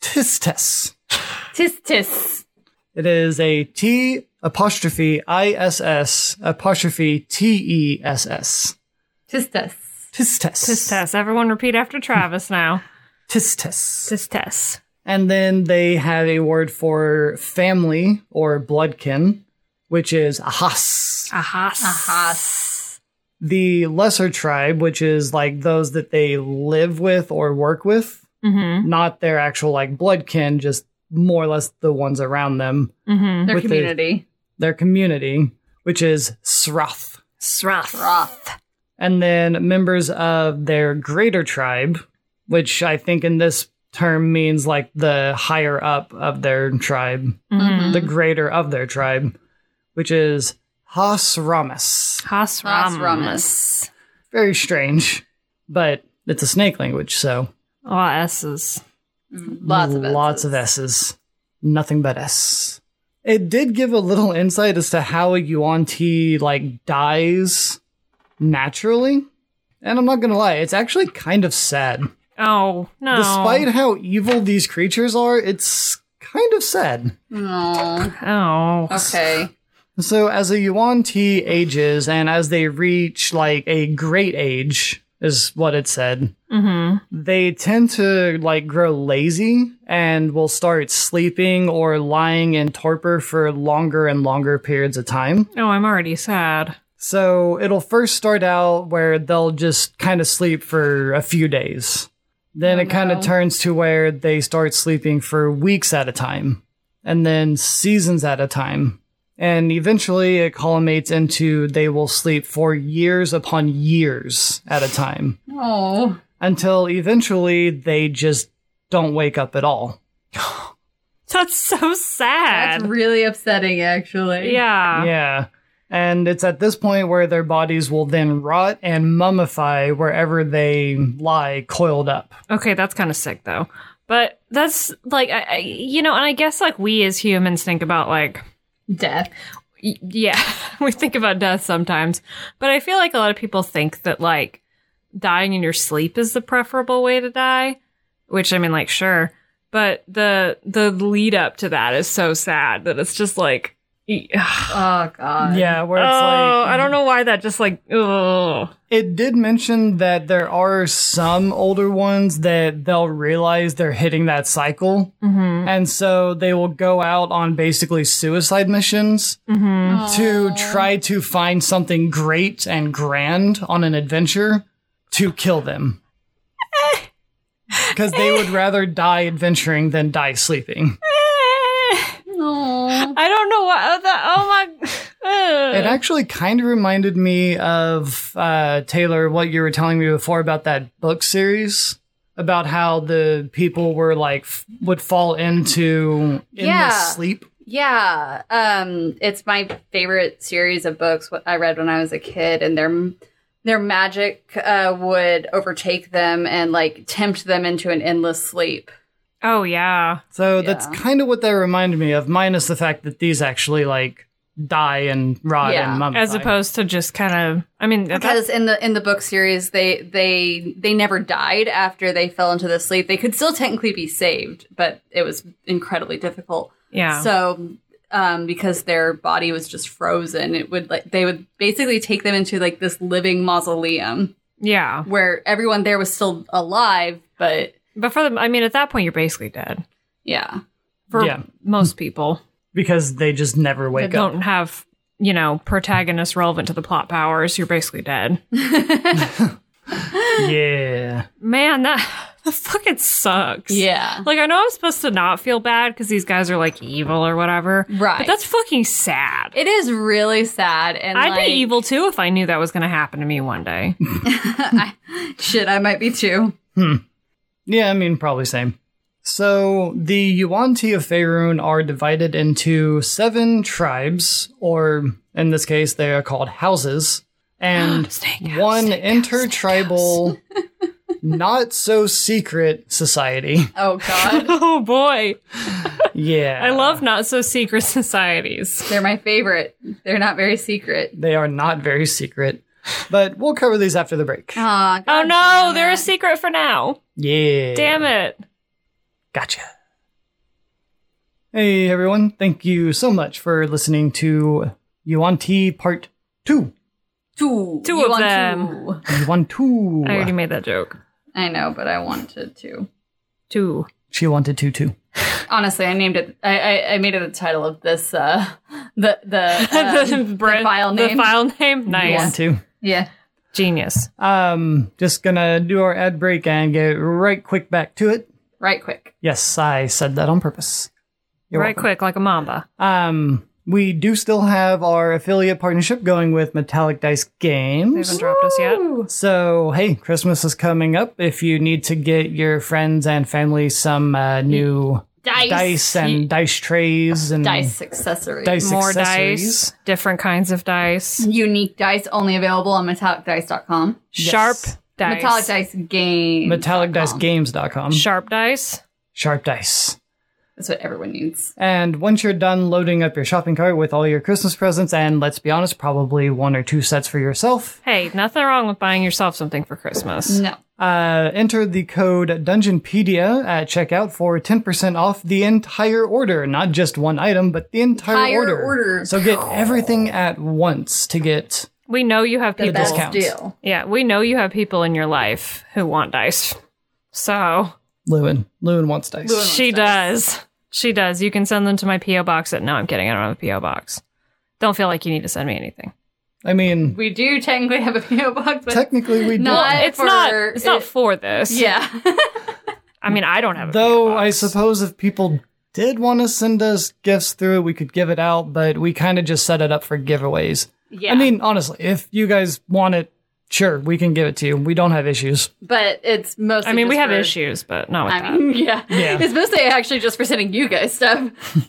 D: tistes.
C: Tis tis.
D: It is a T apostrophe I S S apostrophe T E S S.
C: Tis tis.
D: Tistes.
B: Tistes. Everyone repeat after Travis now.
D: Tistes.
B: Tistes.
D: And then they have a word for family or bloodkin, which is ahas.
B: Ahas.
C: Ahas.
D: The lesser tribe, which is like those that they live with or work with,
B: Mm-hmm.
D: not their actual like bloodkin, just more or less the ones around them,
B: Mm-hmm.
C: Their
D: With the-
C: community.
D: their community, which is Srath.
B: Srath.
C: Roth.
D: And then members of their greater tribe, which I think in this term means like the higher up of their tribe,
B: Mm-hmm.
D: the greater of their tribe, which is Hasramas.
B: Hasramas.
C: Hasramas.
D: Very strange, but it's a snake language, so
B: A lot of S's.
C: Lots of
D: lots
C: S's.
D: of S's. Nothing but S. It did give a little insight as to how a Yuan Ti like dies naturally. And I'm not gonna lie, it's actually kind of sad.
B: Oh, no.
D: Despite how evil these creatures are, it's kind of sad.
C: Oh.
B: Oh.
C: Okay.
D: So as a Yuan Ti ages and as they reach like a great age, is what it said,
B: Mm-hmm.
D: they tend to like grow lazy and will start sleeping or lying in torpor for longer and longer periods of time.
B: Oh, I'm already sad.
D: So it'll first start out where they'll just kind of sleep for a few days. Then
C: Oh,
D: it kind of
C: no.
D: turns to where they start sleeping for weeks at a time, and then seasons at a time. And eventually it culminates into they will sleep for years upon years at a time,
C: Oh.
D: until eventually they just don't wake up at all.
B: That's so sad.
C: That's really upsetting, actually.
B: yeah.
D: Yeah. And it's at this point where their bodies will then rot and mummify wherever they lie coiled up.
B: Okay, that's kind of sick though. But that's like, I, I, you know, and I guess like we as humans think about like,
C: Death.
B: y- yeah, we think about death sometimes. But I feel like a lot of people think that like dying in your sleep is the preferable way to die, which I mean, like, sure. But the the lead up to that is so sad that it's just like,
C: Oh god.
D: Yeah, where it's
B: oh,
D: like
B: I don't know why that just like, ugh.
D: it did mention that there are some older ones that they'll realize they're hitting that cycle,
B: Mm-hmm.
D: and so they will go out on basically suicide missions
B: Mm-hmm.
D: to try to find something great and grand on an adventure to kill them. Because they would rather die adventuring than die sleeping.
C: No.
B: I don't know what oh, that. Oh my! Ugh.
D: It actually kind of reminded me of, uh, Taylor, what you were telling me before about that book series. About how the people were like, f- would fall into endless
C: Yeah.
D: sleep.
C: Yeah. Um, it's my favorite series of books what I read when I was a kid, and their their magic uh, would overtake them and like tempt them into an endless sleep.
B: Oh yeah.
D: So
C: Yeah.
D: that's kind of what they reminded me of, minus the fact that these actually like die and rot
C: Yeah.
D: and mummify.
B: As opposed to just kind of. I mean, that,
C: Because in the in the book series, they they they never died after they fell into the sleep. They could still technically be saved, but it was incredibly difficult.
B: yeah.
C: So, um, because their body was just frozen, it would like they would basically take them into like this living mausoleum
B: yeah.
C: where everyone there was still alive, but
B: But for them, I mean, at that point, you're basically dead.
C: yeah,
B: For
D: Yeah.
B: most people
D: because they just never
B: that
D: wake up.
B: don't have, you know, protagonists relevant to the plot powers, you're basically dead.
D: Yeah.
B: Man, that, that fucking sucks.
C: yeah,
B: Like, I know I'm supposed to not feel bad because these guys are, like, evil or whatever.
C: right.
B: But that's fucking sad.
C: it is really sad, and
B: I'd
C: like,
B: be evil, too, if I knew that was going to happen to me one day.
C: Shit, I might be too.
D: Yeah, I mean, probably same. So, the Yuan-Ti of Faerun are divided into seven tribes, or in this case, they are called houses, and
B: Steakhouse,
D: one
B: steakhouse,
D: intertribal, not-so-secret society.
C: Oh god,
B: Oh, boy.
D: Yeah.
B: I love not-so-secret societies.
C: they're my favorite. They're not very secret.
D: They are not very secret, but we'll cover these after the break.
C: Aw,
B: Oh,
C: God
B: no,
C: damn
B: they're a
C: it.
B: secret for now.
D: Yeah.
B: Damn it.
D: Gotcha. Hey everyone, thank you so much for listening to Yuan-Ti Part two.
C: Two.
B: Two
C: You
B: of
C: want
B: them.
C: two.
D: Yuan-Tu.
B: I already made that joke.
C: I know, but I wanted to.
B: Two.
D: She wanted to too.
C: Honestly, I named it. I, I, I made it the title of this. Uh, the the, um, the
B: Brit-
C: file name.
B: The file name? Nice.
D: Want to.
C: Yeah.
B: Genius.
D: Um, just gonna do our ad break and get right quick back to it.
C: Right. Quick.
D: Yes, I said that on purpose. You're
B: right
D: welcome.
B: quick, like a mamba.
D: Um, we do still have our affiliate partnership going with Metallic Dice
B: They
D: Games.
B: haven't dropped us yet.
D: So, hey, Christmas is coming up. If you need to get your friends and family some uh, new
C: Dice.
D: dice and dice trays and
C: Dice accessories.
D: dice
B: More
D: accessories.
B: dice, different kinds of dice.
C: Unique dice only available on metallic dice dot com.
B: Sharp
D: Yes.
B: dice.
C: Metallic Dice Game.
D: metallic dice games dot com.
B: Sharp dice.
D: Sharp dice.
C: That's what everyone needs.
D: And once you're done loading up your shopping cart with all your Christmas presents, and let's be honest, probably one or two sets for yourself,
B: Hey, nothing wrong with buying yourself something for Christmas.
C: No.
D: uh, enter the code Dungeonpedia at checkout for ten percent off the entire order. Not just one item, but the entire,
C: Entire
D: order.
C: order.
D: So get everything at once to get
B: We know you have
C: The
B: people.
C: best
D: discounts.
C: deal.
B: Yeah, we know you have people in your life who want dice. So
D: Lewin. Lewin wants dice.
C: Lewin.
B: she does. She does. You can send them to my P O box. At, no, I'm kidding. I don't have a P O box. Don't feel like you need to send me anything.
D: I mean,
C: We do technically have a P O box, but
D: technically we
C: not-
D: do.
B: It's not.
C: for-
B: It's not
C: it-
B: for this.
C: yeah.
B: I mean, I don't have a P O
D: Though
B: box.
D: I suppose if people did want to send us gifts through it, we could give it out, but we kind of just set it up for giveaways.
C: Yeah.
D: I mean, honestly, if you guys want it, sure, we can give it to you. We don't have issues.
C: but it's mostly.
B: I mean, we
C: just
B: have
C: for-
B: issues, but not with
C: I
B: that.
C: mean, yeah.
D: Yeah.
C: It's mostly actually just for sending you guys stuff.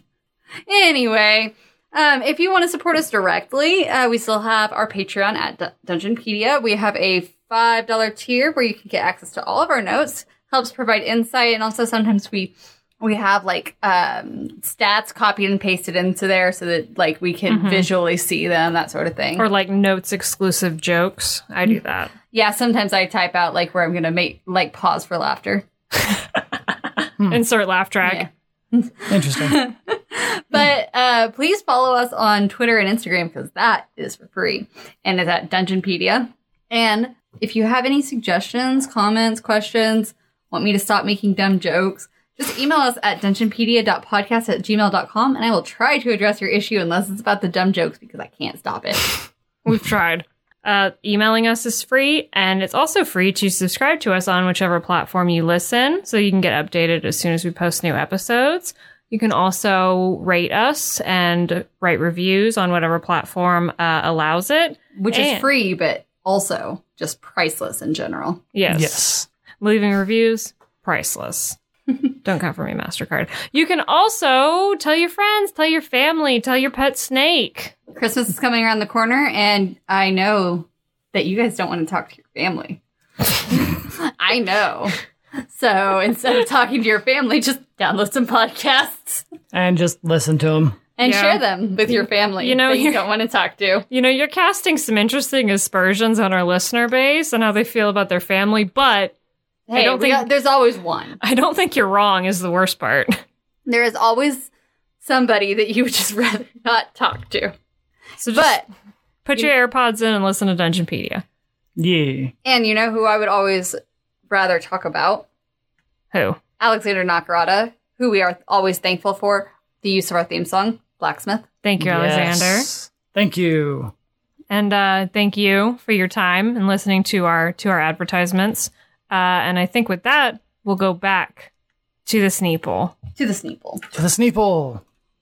C: Anyway, um, if you want to support us directly, uh, we still have our Patreon at D- Dungeonpedia. We have a five dollars tier where you can get access to all of our notes, helps provide insight, and also sometimes we we have like um, stats copied and pasted into there so that like we can visually see them, that sort of thing.
B: Or like notes exclusive jokes. I do that.
C: yeah, sometimes I type out like where I'm gonna make like pause for laughter.
B: Insert laugh track.
C: Yeah.
D: Interesting.
C: But uh, please follow us on Twitter and Instagram because that is for free. And it's at Dungeonpedia. And if you have any suggestions, comments, questions, want me to stop making dumb jokes, just email us at dungeonpedia dot podcast at gmail dot com and I will try to address your issue unless it's about the dumb jokes because I can't stop it.
B: We've tried. Uh, emailing us is free, and it's also free to subscribe to us on whichever platform you listen, so you can get updated as soon as we post new episodes. You can also rate us and write reviews on whatever platform uh, allows it.
C: Which
B: And-
C: is free, but also just priceless in general.
B: Yes.
D: Yes.
B: Leaving reviews, priceless. Don't come for me, MasterCard. You can also tell your friends, tell your family, tell your pet snake.
C: Christmas is coming around the corner, and I know that you guys don't want to talk to your family. I know. So instead of talking to your family, just download some podcasts
D: And just listen to them.
C: and
B: Yeah.
C: share them with your family
B: You know,
C: that you
B: you're-
C: don't want to talk to.
B: You know, you're casting some interesting aspersions on our listener base and how they feel about their family, but
C: Hey,
B: don't
C: we
B: think-
C: got- there's always one.
B: I don't think you're wrong is the worst part.
C: There is always somebody that you would just rather not talk to.
B: So just
C: But,
B: put your AirPods in and listen to Dungeonpedia.
D: Yeah.
C: and you know who I would always rather talk about?
B: Who?
C: Alexander Nakarada, who we are always thankful for the use of our theme song, Blacksmith.
B: Thank you, Alexander.
D: Yes. Thank you.
B: And uh, thank you for your time and listening to our to our advertisements. Uh, and I think with that, we'll go back to the Sneeple.
C: To the Sneeple.
D: To the Sneeple.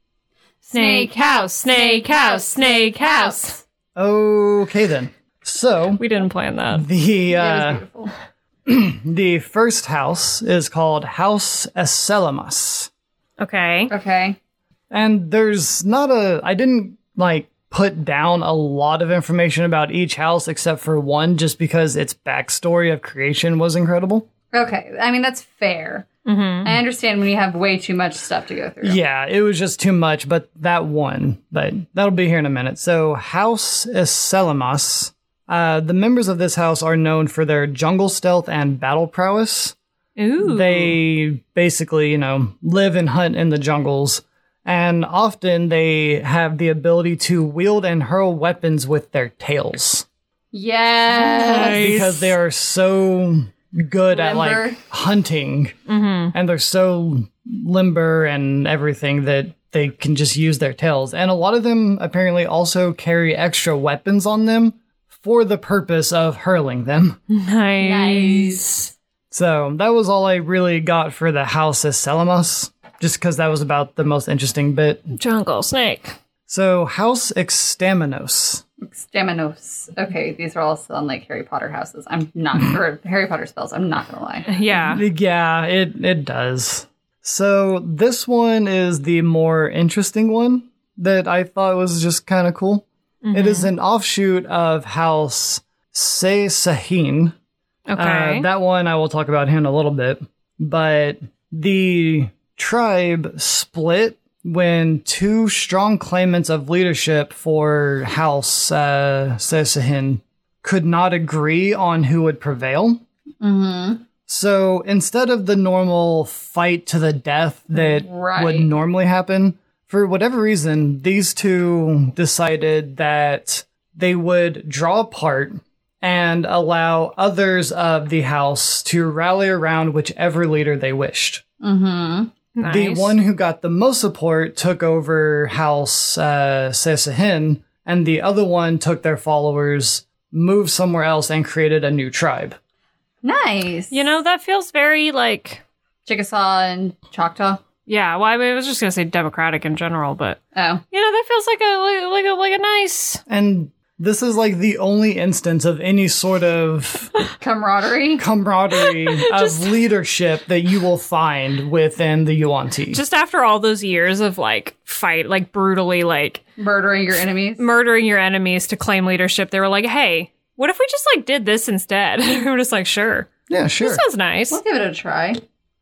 B: Snake house, snake house, snake house.
D: Okay then. So
B: We didn't plan that.
D: the
C: It
D: uh,
C: was beautiful.
D: the first house is called House Eselamas.
B: Okay.
C: Okay.
D: And there's not a I didn't like put down a lot of information about each house except for one just because its backstory of creation was incredible.
C: Okay. I mean, that's fair.
B: Mm-hmm.
C: I understand when you have way too much stuff to go through.
D: Yeah, it was just too much, but that one, but that'll be here in a minute. So House Eselamas, uh, the members of this house are known for their jungle stealth and battle prowess.
B: Ooh.
D: They basically, you know, live and hunt in the jungles, and often they have the ability to wield and hurl weapons with their tails
C: Yes.
B: Nice.
D: because they are so good at
C: Limber.
D: like hunting,
B: Mm-hmm.
D: and they're so limber and everything that they can just use their tails. And a lot of them apparently also carry extra weapons on them for the purpose of hurling them.
B: Nice.
C: Nice.
D: So that was all I really got for the House Eselamas, just because that was about the most interesting bit.
B: Jungle snake.
D: So House Extaminos.
C: Staminos. Okay, these are all sound like Harry Potter houses. I'm not, or Harry Potter spells. I'm not gonna lie.
B: Yeah.
D: Yeah, it, it does. So this one is the more interesting one that I thought was just kind of cool. It is an offshoot of House Se Sahin.
B: Okay.
D: Uh, that one I will talk about here in a little bit. But the tribe split when two strong claimants of leadership for House uh, Sesahin could not agree on who would prevail.
C: Mm-hmm.
D: So instead of the normal fight to the death that
C: Right.
D: would normally happen, for whatever reason, these two decided that they would draw apart and allow others of the house to rally around whichever leader they wished.
C: Mm-hmm.
B: Nice.
D: The one who got the most support took over House uh, Sesahin, and the other one took their followers, moved somewhere else, and created a new tribe.
C: Nice.
B: You know, that feels very like,
C: Chickasaw and Choctaw.
B: yeah, well, I, mean, I was just going to say democratic in general, but,
C: Oh.
B: you know, that feels like a, like, like a, like a nice,
D: And this is like the only instance of any sort of
C: Camaraderie.
D: camaraderie of leadership that you will find within the Yuan-Ti.
B: just after all those years of like fight, like brutally like
C: Murdering your enemies.
B: murdering your enemies to claim leadership, they were like, hey, what if we just like did this instead? We were just like, sure.
D: Yeah, sure.
B: This sounds nice.
C: We'll give it a try.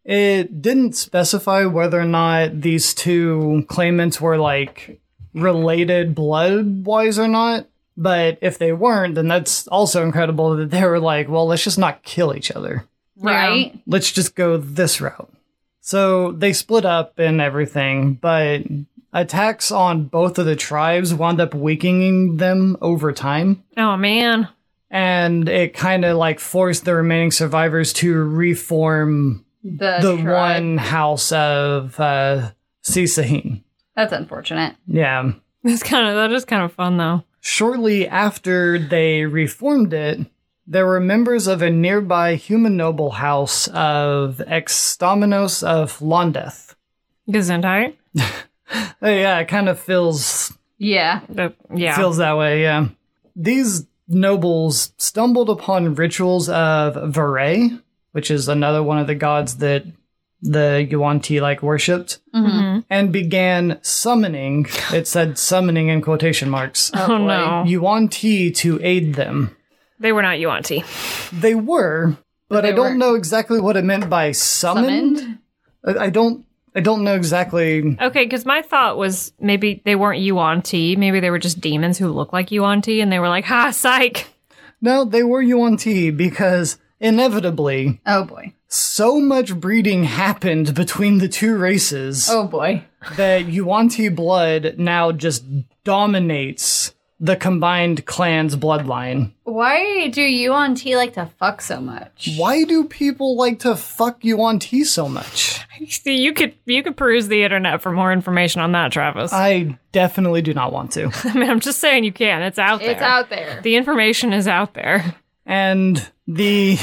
D: It didn't specify whether or not these two claimants were like related blood-wise or not. But if they weren't, then that's also incredible that they were like, well, let's just not kill each other.
C: Right?
D: Let's just go this route. So they split up and everything, but attacks on both of the tribes wound up weakening them over time.
B: Oh, man.
D: And it kind of like forced the remaining survivors to reform
C: The,
D: the
C: tribe.
D: one house of uh, Sisahin.
C: That's unfortunate.
D: Yeah.
B: That's kind of, that is kind of fun, though.
D: Shortly after they reformed it, there were members of a nearby human noble house of Extomenos of Londeth.
B: Gesundheit?
D: Uh, yeah, it kind of feels
C: Yeah.
B: Uh, yeah.
D: feels that way, yeah. These nobles stumbled upon rituals of Varay, which is another one of the gods that the Yuan-Ti like worshipped,
B: Mm-hmm.
D: and began summoning, it said summoning in quotation marks,
B: Oh,
C: boy.
B: no.
D: Yuan-Ti to aid them.
B: They were not Yuan-Ti.
D: They were, but
C: They
D: I don't
C: weren't.
D: know exactly what it meant by summoned.
C: Summoned?
D: I I don't I don't know exactly.
B: Okay, because my thought was maybe they weren't Yuan-Ti. Maybe they were just demons who look like Yuan-Ti, and they were like, ha, psych!
D: No, they were Yuan-Ti because inevitably
C: Oh boy.
D: so much breeding happened between the two races
C: Oh boy.
D: that Yuan-Ti blood now just dominates the combined clan's bloodline.
C: Why do you on T like to fuck so much?
D: Why do people like to fuck Yuan-Ti so much?
B: See, you could you could peruse the internet for more information on that, Travis.
D: I definitely do not want to.
B: I mean, I'm just saying you can. It's out there.
C: It's out there.
B: The information is out there.
D: And the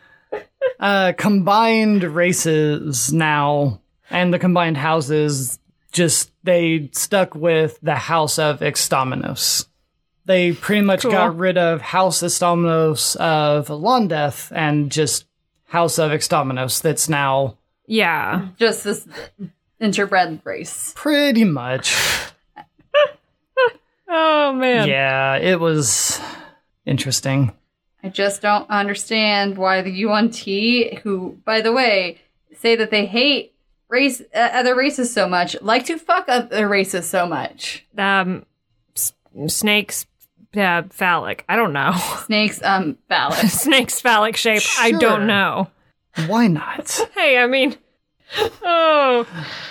D: uh, combined races now and the combined houses just they stuck with the House of Extomenos. They pretty much
B: Cool.
D: got rid of House Extomenos of Londeth and just House of Extomenos that's now
B: Yeah.
C: Just this interbred race.
D: pretty much.
B: Oh, man.
D: Yeah, it was interesting.
C: I just don't understand why the Yuan T, who, by the way, say that they hate race uh, other races so much, like to fuck other races so much.
B: Um, s- snakes, uh, phallic. I don't know.
C: Snakes, um, phallic.
B: Snakes phallic shape. I
D: Sure.
B: don't know.
D: Why not?
B: Hey, I mean, oh,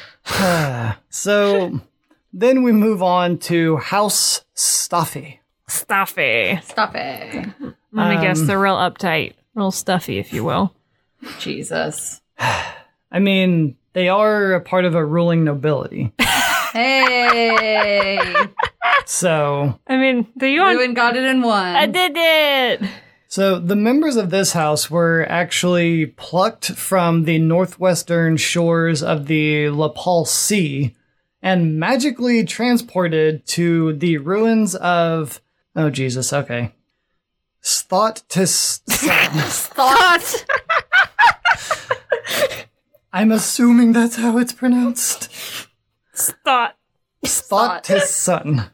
D: So then we move on to House Stuffy.
B: stuffy.
C: Stop it.
B: I'm gonna guess
D: Um,
B: they're real uptight, real stuffy, if you will.
C: Jesus.
D: I mean, they are a part of a ruling nobility.
C: Hey.
D: So,
B: I mean, the Yuan.
C: Ruin got it in one.
B: I did it.
D: so the members of this house were actually plucked from the northwestern shores of the Lapal Sea and magically transported to the ruins of, oh Jesus, okay. Thought to
B: Thought.
D: I'm assuming that's how it's pronounced.
B: Thought.
D: Thought to Sun.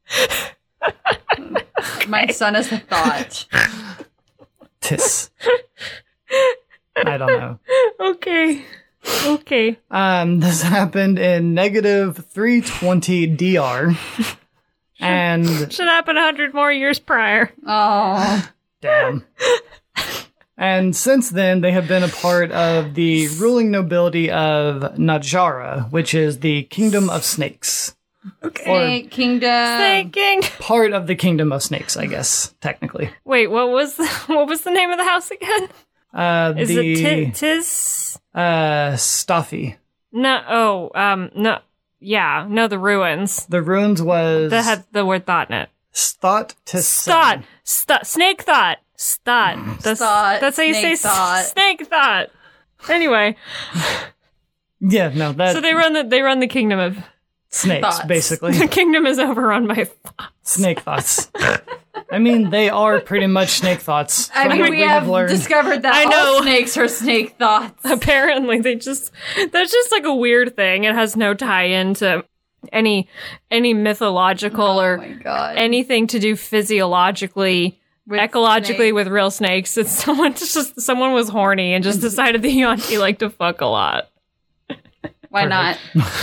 C: My son is a thought.
D: Tis. I don't know.
B: Okay. Okay.
D: Um, this happened in negative three twenty D R. And
B: Should happen a hundred more years prior.
C: Oh.
D: damn. And since then, they have been a part of the ruling nobility of Najara, which is the Kingdom of Snakes.
C: Snake Kingdom.
B: Thinking.
D: Part of the Kingdom of Snakes, I guess, technically.
B: Wait, what was the, what was the name of the house again?
D: Uh,
B: Is
D: the
B: it Ti- Tis?
D: uh, Stuffy.
B: No. Oh. Um. No. Yeah. No. The ruins
D: The ruins was
B: that had the word thought in it.
D: Thought to
B: Thought. St- snake thought. Thought. That's,
C: Thought.
B: that's how you
C: Snake
B: say
C: thought.
B: s- snake thought. Anyway,
D: Yeah, no, that
B: so they run the they run the kingdom of
D: snakes,
C: Thoughts.
D: basically.
B: the kingdom is overrun by thought.
D: Snake thoughts. I mean, they are pretty much snake thoughts.
C: I
D: from
C: mean,
D: what
C: we have
D: learned.
C: discovered that
B: I
C: all
B: know.
C: snakes are snake thoughts.
B: Apparently, they just that's just like a weird thing. It has no tie into any any mythological
C: Oh
B: or
C: my god.
B: anything to do physiologically.
C: With
B: Ecologically
C: snake-
B: with real snakes, it's someone just someone was horny and just decided the Yuan-Ti like to fuck a lot.
C: Why not?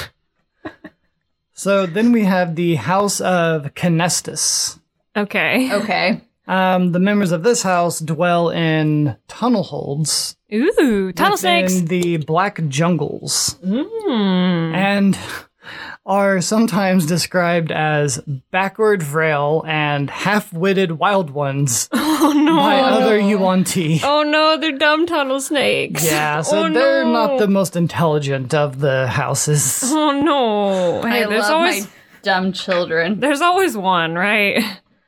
D: So then we have the House of Canestus.
B: Okay.
C: Okay.
D: Um, the members of this house dwell in tunnel holds
B: Ooh, tunnel
D: within
B: snakes.
D: the black jungles.
B: Mm.
D: And are sometimes described as backward frail and half-witted wild ones
B: Oh no.
D: by other Yuan Ti.
B: Oh no, they're dumb tunnel snakes.
D: Yeah, so
B: oh,
D: they're
B: no.
D: not the most intelligent of the houses.
B: Oh no. Hey,
C: I
B: there's
C: love
B: always
C: my dumb children.
B: there's always one, right?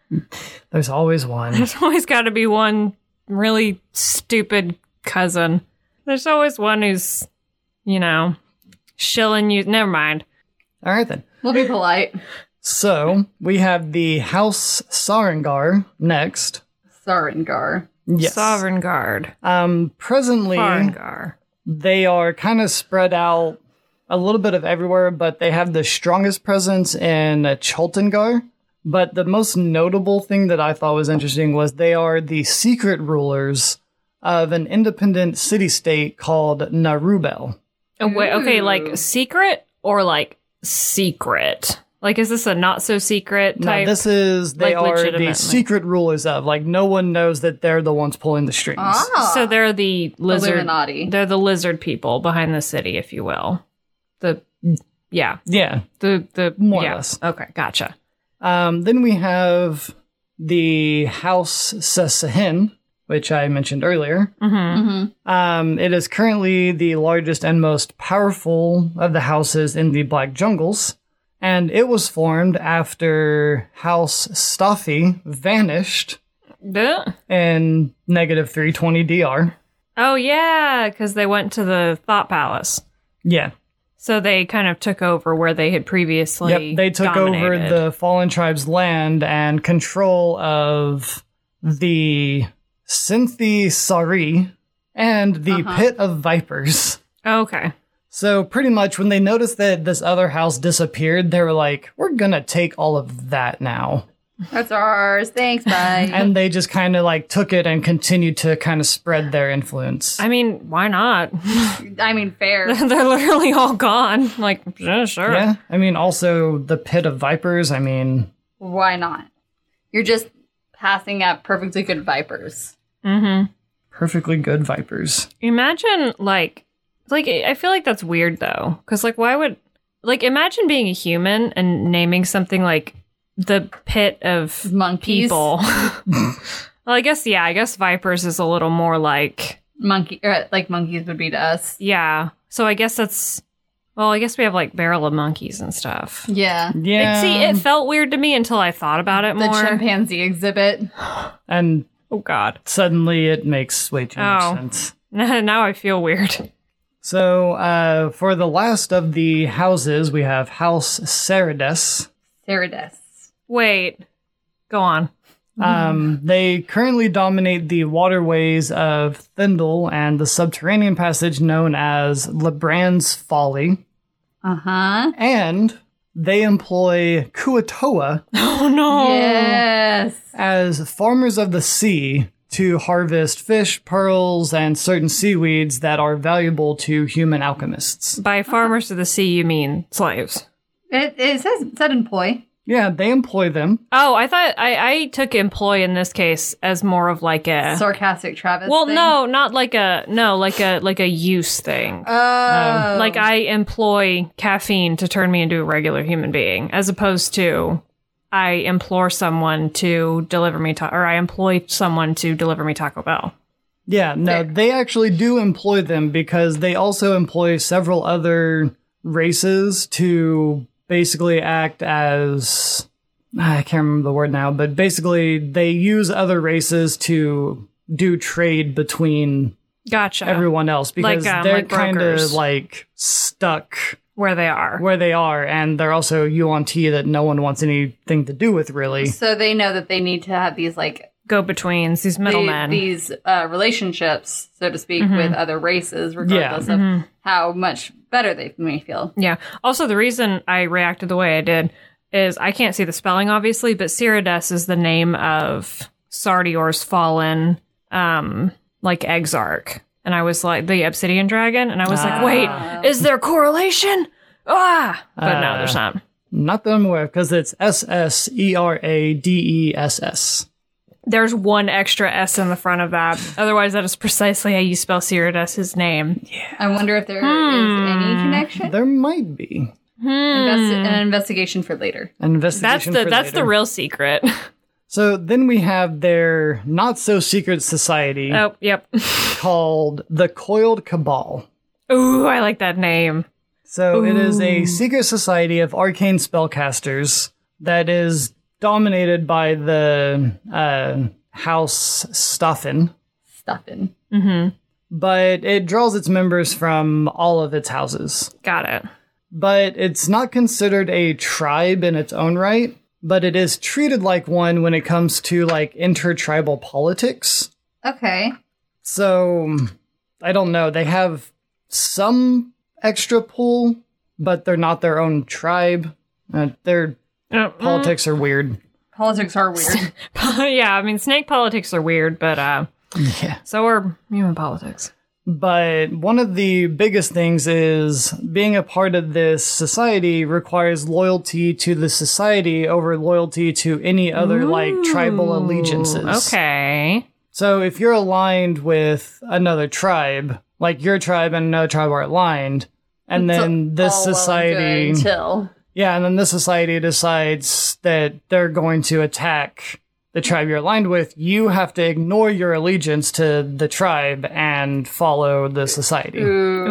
D: There's always one.
B: There's always got to be one really stupid cousin. There's always one who's, you know, shilling you. Never mind.
D: All right, then.
C: We'll be polite.
D: So, we have the House Sarengar next.
C: Sarengar.
D: Yes.
B: Sovereign Guard.
D: Um, presently,
B: Farengar.
D: they are kind of spread out a little bit of everywhere, but they have the strongest presence in Choltengar. But the most notable thing that I thought was interesting was they are the secret rulers of an independent city-state called Narubel.
B: Oh, wait, okay,
C: Ooh.
B: like secret or like secret? Like, is this a not so secret
D: No,
B: type?
D: this is, they
B: like,
D: are the
B: legitimately.
D: secret rulers of, like, no one knows that they're the ones pulling the strings.
C: Ah.
B: So they're the lizard.
C: Illuminati.
B: They're the lizard people behind the city, if you will. The yeah,
D: Yeah.
B: the the
D: More or
B: yeah.
D: less.
B: Okay, gotcha.
D: Um, then we have the House Sesahin, which I mentioned earlier.
B: Mm-hmm.
D: Um, it is currently the largest and most powerful of the houses in the Black Jungles, and it was formed after House Staffi vanished
B: Duh.
D: in negative three twenty D R.
B: Oh yeah, because they went to the Thought Palace,
D: Yeah.
B: so they kind of took over where they had previously.
D: Yep, they took over
B: dominated.
D: the Fallen Tribe's land and control of the Synthi Sari and the
C: Uh-huh.
D: Pit of Vipers.
B: Okay.
D: So pretty much when they noticed that this other house disappeared, they were like, we're gonna take all of that now.
C: That's ours. Thanks, bye.
D: And they just kind of like took it and continued to kind of spread their influence.
B: I mean, why not?
C: I mean, fair.
B: They're literally all gone. Like, yeah, sure.
D: Yeah, I mean, also the Pit of Vipers, I mean,
C: Why not? You're just passing up perfectly good vipers.
B: Mm-hmm.
D: perfectly good Vipers.
B: Imagine, like, like I feel like that's weird though, because like, why would, like, imagine being a human and naming something like the Pit of
C: Monkeys.
B: people. Well, I guess yeah, I guess Vipers is a little more like
C: Monkey, or like monkeys would be to us.
B: yeah. So I guess that's well, I guess we have like Barrel of Monkeys and stuff.
C: Yeah.
D: Yeah.
B: It, see, it felt weird to me until I thought about it
C: The
B: more.
C: chimpanzee exhibit.
D: and
B: Oh God.
D: suddenly it makes way too much
B: Oh.
D: sense.
B: Now I feel weird.
D: So, uh, for the last of the houses, we have House Cerides.
C: Cerides.
B: Wait, go on.
D: Um, they currently dominate the waterways of Thindle and the subterranean passage known as Lebrand's Folly,
C: Uh-huh.
D: and they employ Kuatoa
B: Oh no.
C: Yes.
D: as farmers of the sea to harvest fish, pearls, and certain seaweeds that are valuable to human alchemists.
B: By farmers of the sea, you mean slaves?
C: It, it says it said employ.
D: Yeah, they employ them.
B: Oh, I thought I, I took employ in this case as more of like a
C: Sarcastic Travis.
B: well,
C: thing.
B: no, not like a no, like a like a use thing.
C: Oh.
B: Like I employ caffeine to turn me into a regular human being, as opposed to I implore someone to deliver me ta- or I employ someone to deliver me Taco Bell.
D: Yeah, no,
C: Fair.
D: they actually do employ them because they also employ several other races to basically act as I can't remember the word now, but basically they use other races to do trade between
B: Gotcha.
D: everyone else because
B: Like, um,
D: they're
B: like
D: kind of
B: brokers.
D: like stuck
B: Where they are.
D: where they are, and they're also Yuan Ti that no one wants anything to do with, really.
C: So they know that they need to have these like
B: Go betweens, these
C: the-
B: middlemen.
C: these uh, relationships, so to speak,
B: Mhm.
C: with other races, regardless of
B: Mhm.
C: how much better they may feel.
B: Yeah. Also, the reason I reacted the way I did is I can't see the spelling, obviously, but Cerides is the name of Sardior's fallen, um, like exarch. And I was like, the Obsidian Dragon. And I was like,
D: Ah.
B: wait, is there correlation? Ah! But no,
D: Uh,
B: there's not.
D: Not that I'm aware of, because it's S S E R A D E S S.
B: There's one extra S in the front of that. Otherwise, that is precisely how you spell Cerides' name.
C: I wonder if there is
B: Hmm.
C: any connection.
D: There might be.
B: Hmm.
C: Investi- an investigation for later.
D: An
B: That's
D: investigation
B: the
D: for
B: that's the
D: later.
B: real secret.
D: So then we have their not-so-secret society
B: Oh, yep.
D: called the Coiled Cabal.
B: Ooh, I like that name.
D: So it is a
B: Ooh.
D: secret society of arcane spellcasters that is dominated by the uh, House Staffen,
C: Stuffing.
B: Mm-hmm.
D: but it draws its members from all of its houses.
B: Got it.
D: But it's not considered a tribe in its own right, but it is treated like one when it comes to like intertribal politics.
C: Okay.
D: So I don't know. They have some extra pull, but they're not their own tribe. Uh, their
B: Uh,
D: politics are weird.
C: Politics are weird.
B: mm. Yeah, I mean, snake politics are weird, but uh,
D: Yeah.
B: so are human politics.
D: But one of the biggest things is being a part of this society requires loyalty to the society over loyalty to any other like tribal allegiances.
B: Okay.
D: So if you're aligned with another tribe, like your tribe and another tribe are aligned, and then this
C: All well and
D: society,
C: good until
D: yeah, and then this society decides that they're going to attack the tribe you're aligned with, you have to ignore your allegiance to the tribe and follow the society.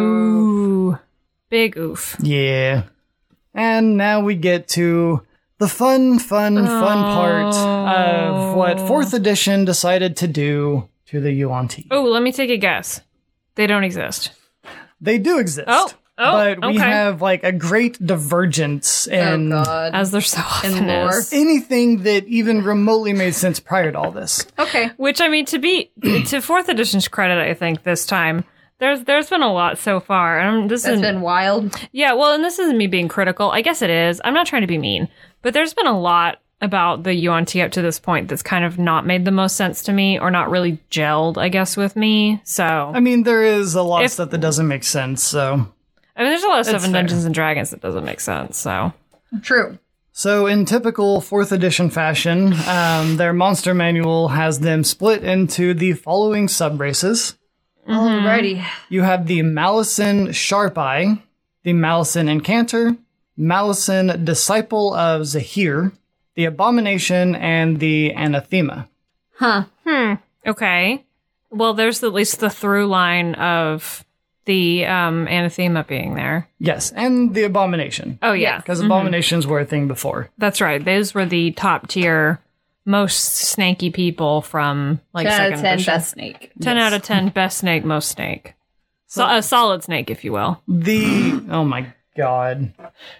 B: Ooh. Big oof.
D: Yeah. And now we get to the fun, fun, fun part of what fourth edition decided to do to the Yuan Ti.
B: Oh, let me take a guess. They don't exist.
D: They do exist.
B: Oh, oh,
D: but we
B: okay.
D: have like a great divergence in
C: oh god.
B: As there so often
C: lore.
B: is.
D: anything that even remotely made sense prior to all this.
C: Okay.
B: Which, I mean, to be to fourth edition's credit, I think this time there's there's been a lot so far. And this
C: That's
B: is
C: been wild.
B: yeah, well, and this isn't me being critical. I guess it is. I'm not trying to be mean, but there's been a lot about the Yuan Ti up to this point that's kind of not made the most sense to me, or not really gelled, I guess, with me. So
D: I mean, there is a lot of
B: If-
D: stuff that doesn't make sense, so.
B: I mean, there's a lot of stuff
D: That's
B: in
D: fair.
B: Dungeons and Dragons that doesn't make sense. So
C: True.
D: So, in typical fourth edition fashion, um, their monster manual has them split into the following subraces.
C: Alrighty.
D: You have the Malison Sharp Eye, the Malison Incanter, Malison Disciple of Zahir, the Abomination, and the Anathema.
C: Huh.
B: Hmm. Okay. Well, there's at least the through line of the um, anathema being there.
D: Yes, and the Abomination.
B: Oh, yeah.
D: Because Abominations were a thing before.
B: That's right. Those were the top tier, most snaky people from like
C: ten out
B: second
C: of ten
B: edition.
C: best snake.
B: ten out of ten best snake, most snake. So, a solid snake, if you will.
D: The. Oh my god.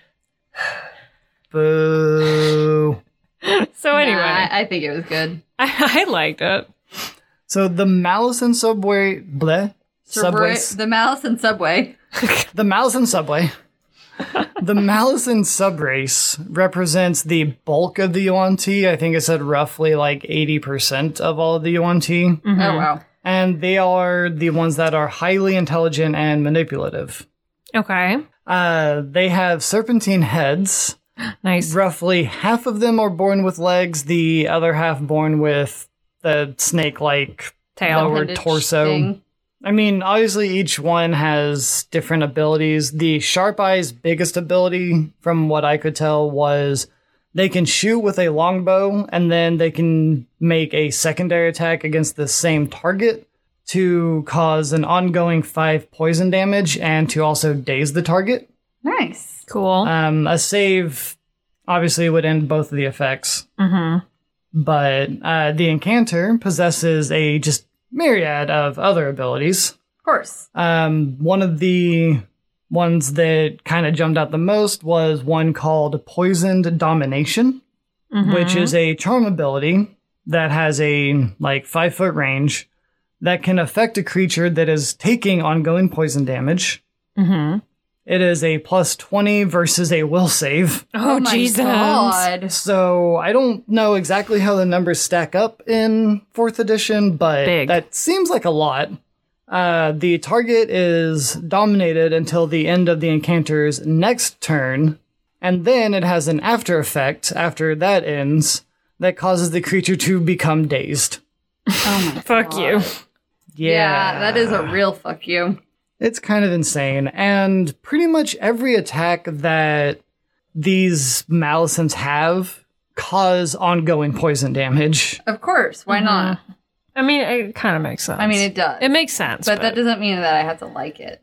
D: Boo.
B: So anyway,
C: Nah, I, I think it was good.
B: I, I liked it.
D: So the Malison Subway. Bleh.
C: Subway,
D: Subways.
C: the mouse and Subway.
D: The Malison Subway. The Malison subrace represents the bulk of the Yuan Ti. I think it said roughly like eighty percent of all of the Yuan Ti.
C: Oh wow.
D: And they are the ones that are highly intelligent and manipulative.
B: Okay.
D: Uh, they have serpentine heads.
B: Nice.
D: Roughly half of them are born with legs, the other half born with the snake-like
B: Tail.
D: lower
C: Appendage
D: torso.
C: thing.
D: I mean, obviously each one has different abilities. The Sharp Eye's biggest ability, from what I could tell, was they can shoot with a longbow, and then they can make a secondary attack against the same target to cause an ongoing five poison damage and to also daze the target.
C: Nice.
B: Cool.
D: Um, a save obviously would end both of the effects,
B: mm-hmm.
D: but uh, the Incanter possesses a just myriad of other abilities.
C: Of course.
D: Um, one of the ones that kind of jumped out the most was one called Poisoned Domination,
B: Mm-hmm.
D: which is a charm ability that has a like five foot range that can affect a creature that is taking ongoing poison damage.
B: Mm-hmm.
D: It is a plus twenty versus a will save.
B: Oh,
C: my
B: Jesus.
C: god.
D: So I don't know exactly how the numbers stack up in fourth edition, but
B: Big.
D: that seems like a lot. Uh, the target is dominated until the end of the Incanter's next turn, and then it has an after effect after that ends that causes the creature to become dazed.
C: Oh my
B: Fuck
C: god.
B: you.
C: Yeah, that is a real fuck you.
D: It's kind of insane. And pretty much every attack that these Malicents have cause ongoing poison damage.
C: Of course, why not?
B: I mean, it kind of makes sense.
C: I mean, it does.
B: It makes sense.
C: but, that doesn't mean that I have to like it.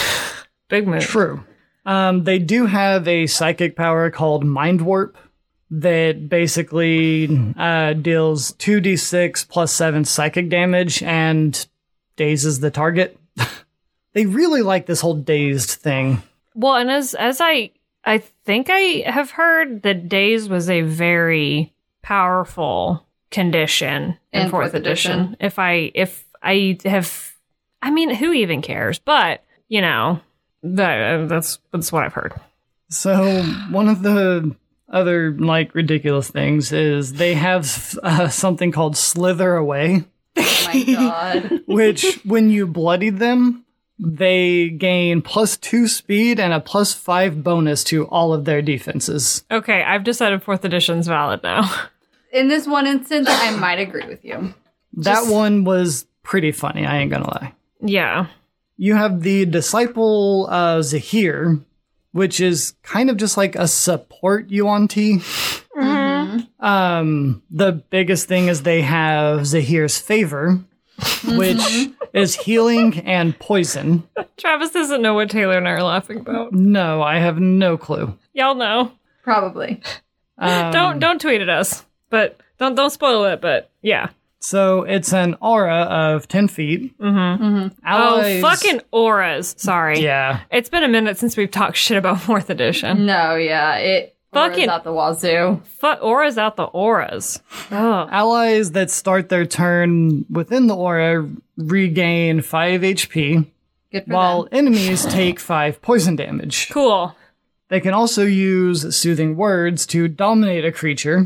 B: Big move.
D: True. Um, they do have a psychic power called Mind Warp that basically uh, deals two d six plus seven psychic damage and dazes the target. They really like this whole dazed thing.
B: Well, and as as I I think I have heard that daze was a very powerful condition in,
C: In
B: fourth,
C: fourth
B: edition.
C: edition.
B: If I if I have, I mean, who even cares? But you know, that that's that's what I've heard.
D: So one of the other like ridiculous things is they have uh, something called Slither Away,
C: Oh my god.
D: which when you bloody them, they gain plus two speed and a plus five bonus to all of their defenses.
B: Okay, I've decided fourth edition's valid now.
C: In this one instance, I might agree with you.
D: That
C: Just-
D: one was pretty funny, I ain't gonna lie.
B: Yeah.
D: You have the Disciple uh, Zahir, which is kind of just like a support Yuan Ti.
C: Mm-hmm.
D: Um, the biggest thing is they have Zahir's Favor, which is healing and poison.
B: Travis doesn't know what Taylor and I are laughing about.
D: No, I have no clue.
B: Y'all know.
C: Probably.
D: Um,
B: Don't don't tweet at us, but don't don't spoil it. But yeah.
D: So it's an aura of ten feet.
B: Mm-hmm.
D: Allies,
B: Oh, fucking auras. Sorry.
D: yeah.
B: It's been a minute since we've talked shit about fourth edition.
C: No, yeah, it
B: Fucking-
C: fucking out the wazoo.
B: Fuck auras out the auras. Oh.
D: Allies that start their turn within the aura regain five H P,
C: Good for
D: while
C: them.
D: enemies take five poison damage.
B: Cool.
D: They can also use soothing words to dominate a creature,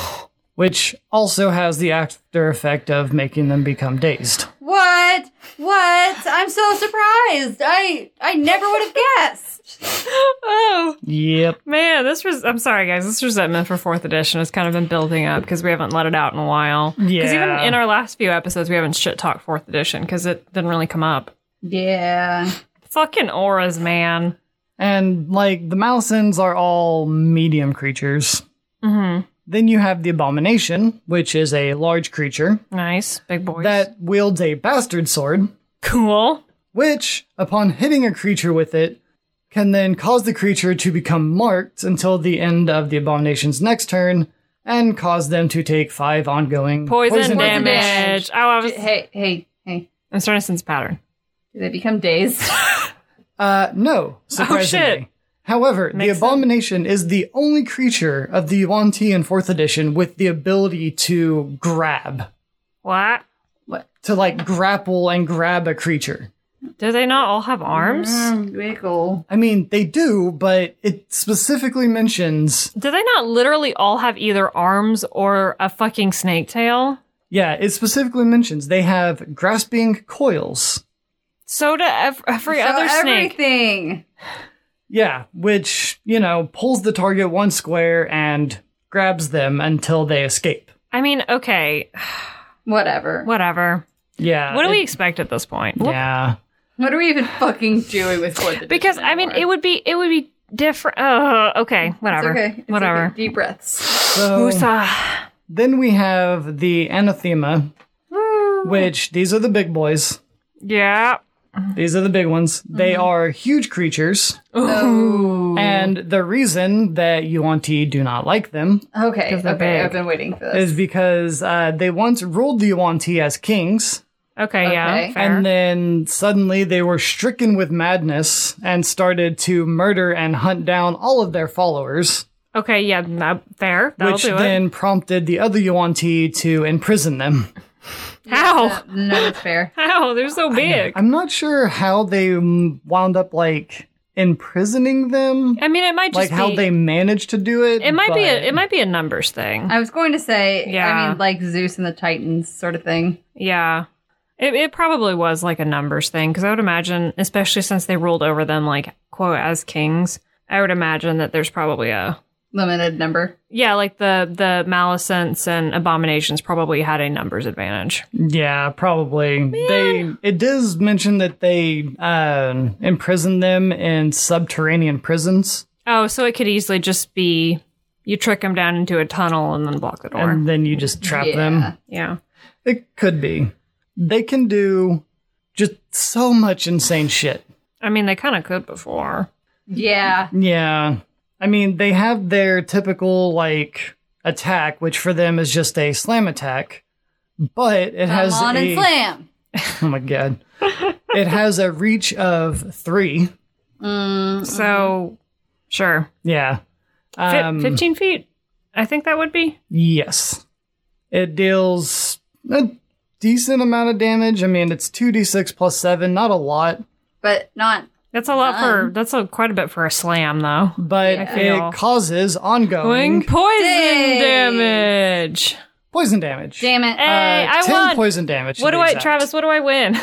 D: which also has the after effect of making them become dazed.
C: What? What? I'm so surprised. I I never would have guessed.
B: Oh,
D: Yep.
B: man. This was, I'm sorry, guys. This resentment for fourth edition has kind of been building up because we haven't let it out in a while. Because even
D: Yeah.
B: in our last few episodes, we haven't shit talked fourth edition because it didn't really come up.
C: Yeah.
B: Fucking auras, man.
D: And, like, the Malicents are all medium creatures.
B: Mm-hmm.
D: Then you have the Abomination, which is a large creature
B: Nice. Big boys.
D: that wields a bastard sword,
B: cool.
D: which, upon hitting a creature with it, can then cause the creature to become marked until the end of the Abomination's next turn, and cause them to take five ongoing
B: Poison,
D: poison,
B: damage.
C: damage.
B: Oh, I was,
C: Hey, hey, hey.
B: I'm starting to sense a pattern.
C: Do they become dazed?
D: Uh, no, surprisingly.
B: Oh, shit.
D: However,
B: Makes
D: the Abomination is the only creature of the Yuan Ti in fourth edition with the ability to grab.
B: What?
D: To, like, grapple and grab a creature.
B: Do they not all have arms?
C: Mm, wiggle.
D: I mean, they do, but it specifically mentions...
B: Do they not literally all have either arms or a fucking snake tail?
D: Yeah, it specifically mentions they have grasping coils.
B: So do ev- every
C: So
B: other snake.
C: everything.
D: Yeah, which, you know, pulls the target one square and grabs them until they escape.
B: I mean, okay,
C: Whatever.
B: whatever.
D: Yeah.
B: What do
D: it-
B: we expect at this point?
D: Yeah.
C: What are we even fucking doing with fourth edition
B: Because I mean,
C: anymore?
B: it would be it would be different. Uh, okay,
C: It's
B: whatever.
C: okay. It's
B: whatever.
C: okay. Deep breaths.
D: So
B: Woosah.
D: then we have the Anathema, which these are the big boys.
B: Yeah.
D: These are the big ones. They are huge creatures.
C: Oh.
D: And the reason that Yuan Ti do not like them
C: Okay.
B: 'Cause they're
C: Okay.
B: big.
C: I've been waiting for this.
D: is because uh, they once ruled the Yuan Ti as kings,
B: Okay. Yeah.
C: Okay.
B: Fair.
D: and then suddenly they were stricken with madness and started to murder and hunt down all of their followers,
B: okay. Yeah. No, fair. That'll
D: which
B: do it.
D: then prompted the other Yuan Ti to imprison them.
B: How?
C: Uh, no, that's fair.
B: How? They're so big.
D: I'm not sure how they mm, wound up like imprisoning them,
B: I mean, it might just
D: like how
B: be,
D: they managed to do it.
B: It might be. A,
D: but-
B: it might be a numbers thing.
C: I was going to say, I
B: Yeah.
C: mean, like Zeus and the Titans sort of thing.
B: Yeah. It, it probably was like a numbers thing because I would imagine, especially since they ruled over them like quote as kings, I would imagine that there's probably a
C: limited number.
B: Yeah, like the the Malicents and Abominations probably had a numbers advantage.
D: Yeah, probably. They it does mention that they uh, imprison them in subterranean prisons,
B: Oh, so it could easily just be you trick them down into a tunnel and then block the door.
D: and then you just trap
C: Yeah.
D: them.
B: yeah.
D: It could be. They can do just so much insane shit.
B: I mean, they kind of could before.
C: Yeah.
D: Yeah. I mean, they have their typical, like, attack, which for them is just a slam attack, but it
C: Come
D: has
C: on
D: a...
C: and slam.
D: Oh my god. It has a reach of three.
C: Mm,
B: So, sure.
D: Yeah.
B: Fi
D: Um,
B: fifteen feet? I think that would be.
D: Yes. It deals a decent amount of damage. I mean, it's two d six plus seven, not a lot,
C: but not.
B: That's a lot for.
C: None.
B: That's a, quite a bit for a slam, though.
D: but
C: Yeah.
B: feel-
D: it causes ongoing
B: Going poison
C: Dang.
B: damage.
D: poison damage.
C: Damn it.
B: Hey,
D: Uh,
B: I
D: ten
B: won.
D: poison damage. to
B: What
D: be
B: do I,
D: exact.
B: Travis? What do I win?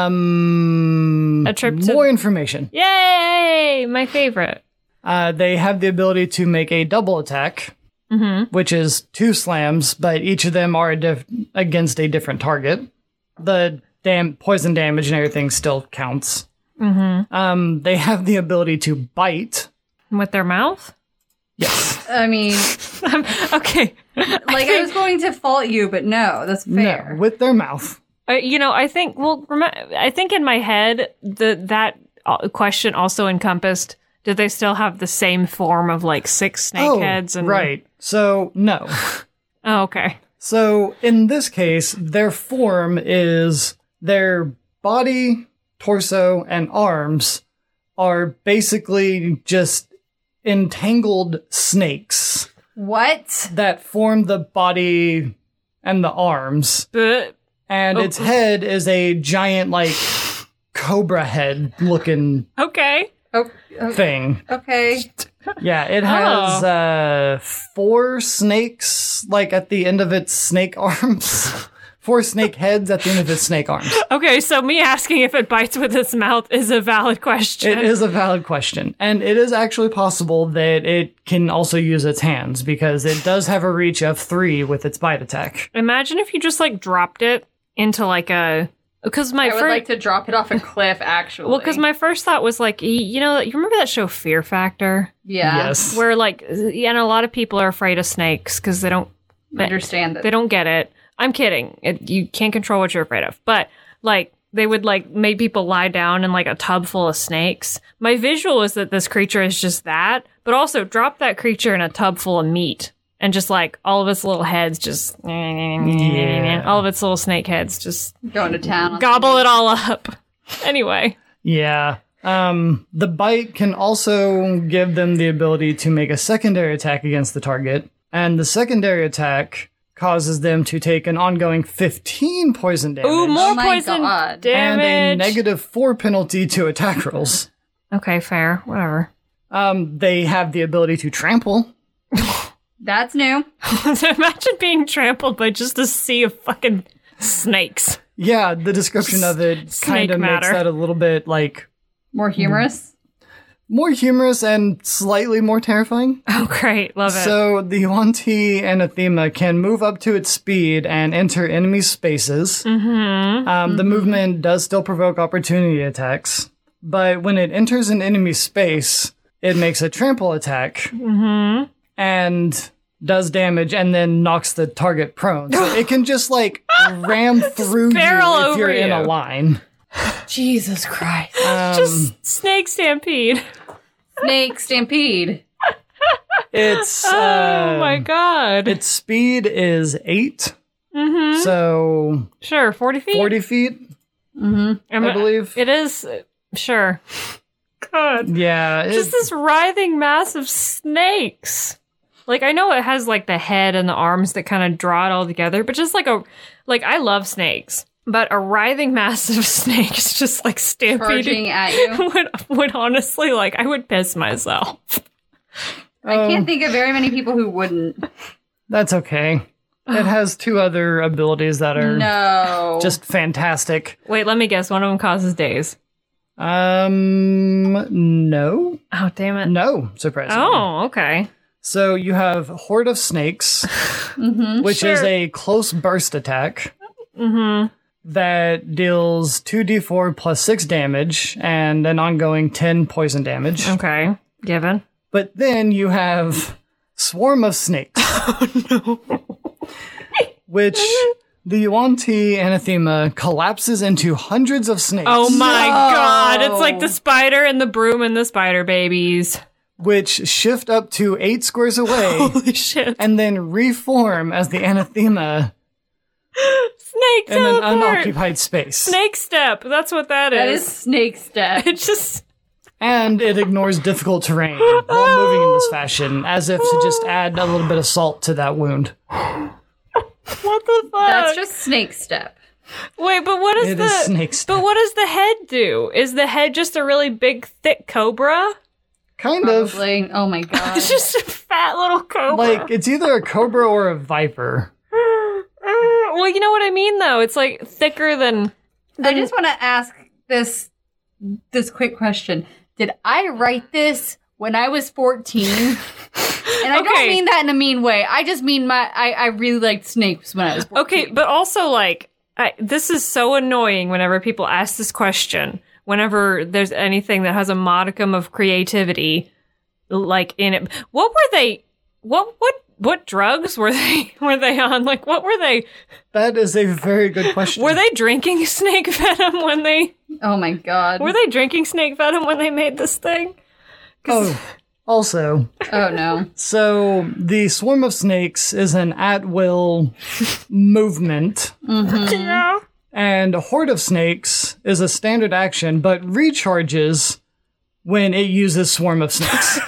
D: Um,
B: A trip to-
D: more information.
B: Yay! My favorite.
D: Uh, they have the ability to make a double attack,
B: Mm-hmm.
D: which is two slams, but each of them are a diff- against a different target. The dam- poison damage and everything still counts.
B: Mm-hmm.
D: Um, they have the ability to bite.
B: With their mouth.
D: Yes.
C: I mean,
B: Okay.
C: like I was going to fault you, but no, that's fair.
D: No, with their mouth.
B: Uh, you know, I think. Well, rem- I think in my head the that uh, question also encompassed. Did they still have the same form of like six snake
D: Oh,
B: heads? And
D: right. So, no.
B: Oh, okay.
D: So, in this case, their form is their body, torso, and arms are basically just entangled snakes
C: What?
D: that form the body and the arms.
B: But
D: And
B: Oh.
D: its head is a giant, like, cobra head looking
C: Oh,
B: okay.
C: oh,
D: thing.
C: okay.
D: Yeah, it has
B: Oh.
D: uh, four snakes, like, at the end of its snake arms. Four snake heads at the end of its snake arms.
B: Okay, so me asking if it bites with its mouth is a valid question.
D: It is a valid question. And it is actually possible that it can also use its hands, because it does have a reach of three with its bite attack.
B: Imagine if you just like dropped it into like a. Because my
C: I would
B: first.
C: like to drop it off a cliff, actually.
B: Well, because my first thought was like, y- you know, you remember that show Fear Factor?
C: yeah,
D: Yes.
B: Where like, yeah, and a lot of people are afraid of snakes because they don't
C: understand
B: they
C: it.
B: don't get it. I'm kidding. It, you can't control what you're afraid of. But like, they would like make people lie down in like a tub full of snakes. My visual is that this creature is just that, but also drop that creature in a tub full of meat and just like all of its little heads just,
D: Yeah.
B: all of its little snake heads just
C: Going to town. on
B: gobble it all up. Anyway.
D: Yeah. Um, the bite can also give them the ability to make a secondary attack against the target. And the secondary attack causes them to take an ongoing fifteen poison damage.
B: Ooh, more
C: Oh my
B: poison
C: God.
B: damage.
D: and a negative four penalty to attack rolls.
B: Okay, fair. Whatever.
D: Um, they have the ability to trample.
C: That's new.
B: Imagine being trampled by just a sea of fucking snakes.
D: Yeah, the description of it
B: Snake
D: kind of makes
B: matter.
D: that a little bit like
C: More humorous.
D: more humorous and slightly more terrifying.
B: Oh, great. Love it.
D: So the Yuan-Ti Anathema can move up to its speed and enter enemy spaces.
B: mm-hmm.
D: Um, The movement does still provoke opportunity attacks, but when it enters an enemy space, it makes a trample attack
B: Mm-hmm.
D: and does damage and then knocks the target prone. So it can just like ram through you
B: barrel
D: if you're
B: over
D: in a
B: you.
D: line.
C: Jesus Christ.
D: Um,
B: Just snake stampede.
C: Snake stampede.
D: it's
B: Oh
D: uh,
B: my god.
D: its speed is eight,
B: Mm-hmm.
D: so
B: Sure, forty feet?
D: forty feet,
B: I'm-
D: I believe.
B: It is, uh, sure. God.
D: Yeah, it-
B: Just this writhing mass of snakes. Like, I know it has, like, the head and the arms that kind of draw it all together, but just like a, like, I love snakes, but a writhing mass of snakes just, like, stampeding
C: Charging at you.
B: would, would honestly, like, I would piss myself.
C: I can't think of very many people who wouldn't.
D: that's okay. It has two other abilities that are
C: No.
D: just fantastic.
B: Wait, let me guess. One of them causes days.
D: Um, no,
B: Oh, damn it.
D: no, surprisingly.
B: Oh, okay.
D: So you have Horde of Snakes,
C: Mm-hmm.
D: which
B: Sure.
D: is a close burst attack
B: Mm-hmm.
D: that deals two d four plus six damage and an ongoing ten poison damage.
B: Okay. Given.
D: But then you have Swarm of Snakes. Which the Yuan-Ti anathema collapses into hundreds of snakes.
B: Oh my
C: No.
B: god. It's like the spider and the broom and the spider babies.
D: Which shift up to eight squares away
B: Holy shit.
D: and then reform as the anathema
B: Snake
D: in an
B: teleport.
D: unoccupied space.
B: Snake step. That's what that is.
C: That is snake step.
B: It just.
D: And it ignores difficult terrain while moving in this fashion, as if to just add a little bit of salt to that wound.
B: What the fuck?
C: That's just snake step.
B: Wait, but what is
D: It
B: the
D: is snake step.
B: But what does the head do? Is the head just a really big, thick cobra?
D: Kind of.
C: Probably. Oh my god.
B: It's just a fat little cobra.
D: Like, it's either a cobra or a viper.
B: Well, you know what I mean, though. It's like thicker than.
C: I just want to ask this this quick question. Did I write this when I was fourteen? And I
B: Okay.
C: don't mean that in a mean way. I just mean my I, I really liked snakes when I was fourteen.
B: Okay, but also like I, this is so annoying whenever people ask this question. Whenever there's anything that has a modicum of creativity, like in it, what were they? What what what drugs were they? Were they on? Like what were they?
D: That is a very good question.
B: Were they drinking snake venom when they?
C: Oh my god.
B: Were they drinking snake venom when they made this thing?
D: Oh, also,
C: Oh no.
D: so the Swarm of Snakes is an at-will movement,
B: Yeah.
D: and a Horde of Snakes is a standard action, but recharges when it uses Swarm of Snakes.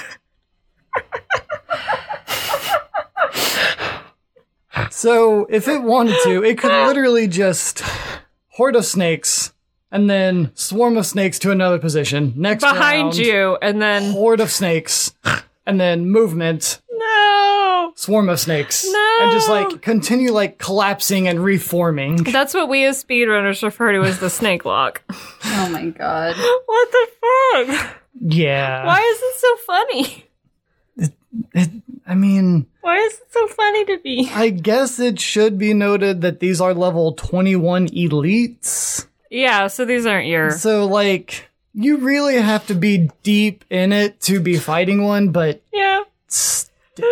D: So, if it wanted to, it could literally just Horde of Snakes, and then Swarm of Snakes to another position. Next
B: Behind
D: round,
B: you, and then
D: Horde of Snakes, and then movement,
B: no.
D: Swarm of Snakes.
B: No.
D: And just like continue like collapsing and reforming.
B: That's what we as speedrunners refer to as the snake lock.
C: Oh my god.
B: What the fuck?
D: Yeah.
B: Why is it so funny?
D: It, I mean,
B: Why is it so funny to me?
D: I guess it should be noted that these are level twenty-one elites.
B: Yeah, so these aren't your.
D: So like you really have to be deep in it to be fighting one, but
B: Yeah.
D: st-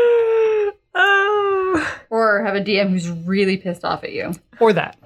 B: Oh.
C: Or have a D M who's really pissed off at you.
D: or that.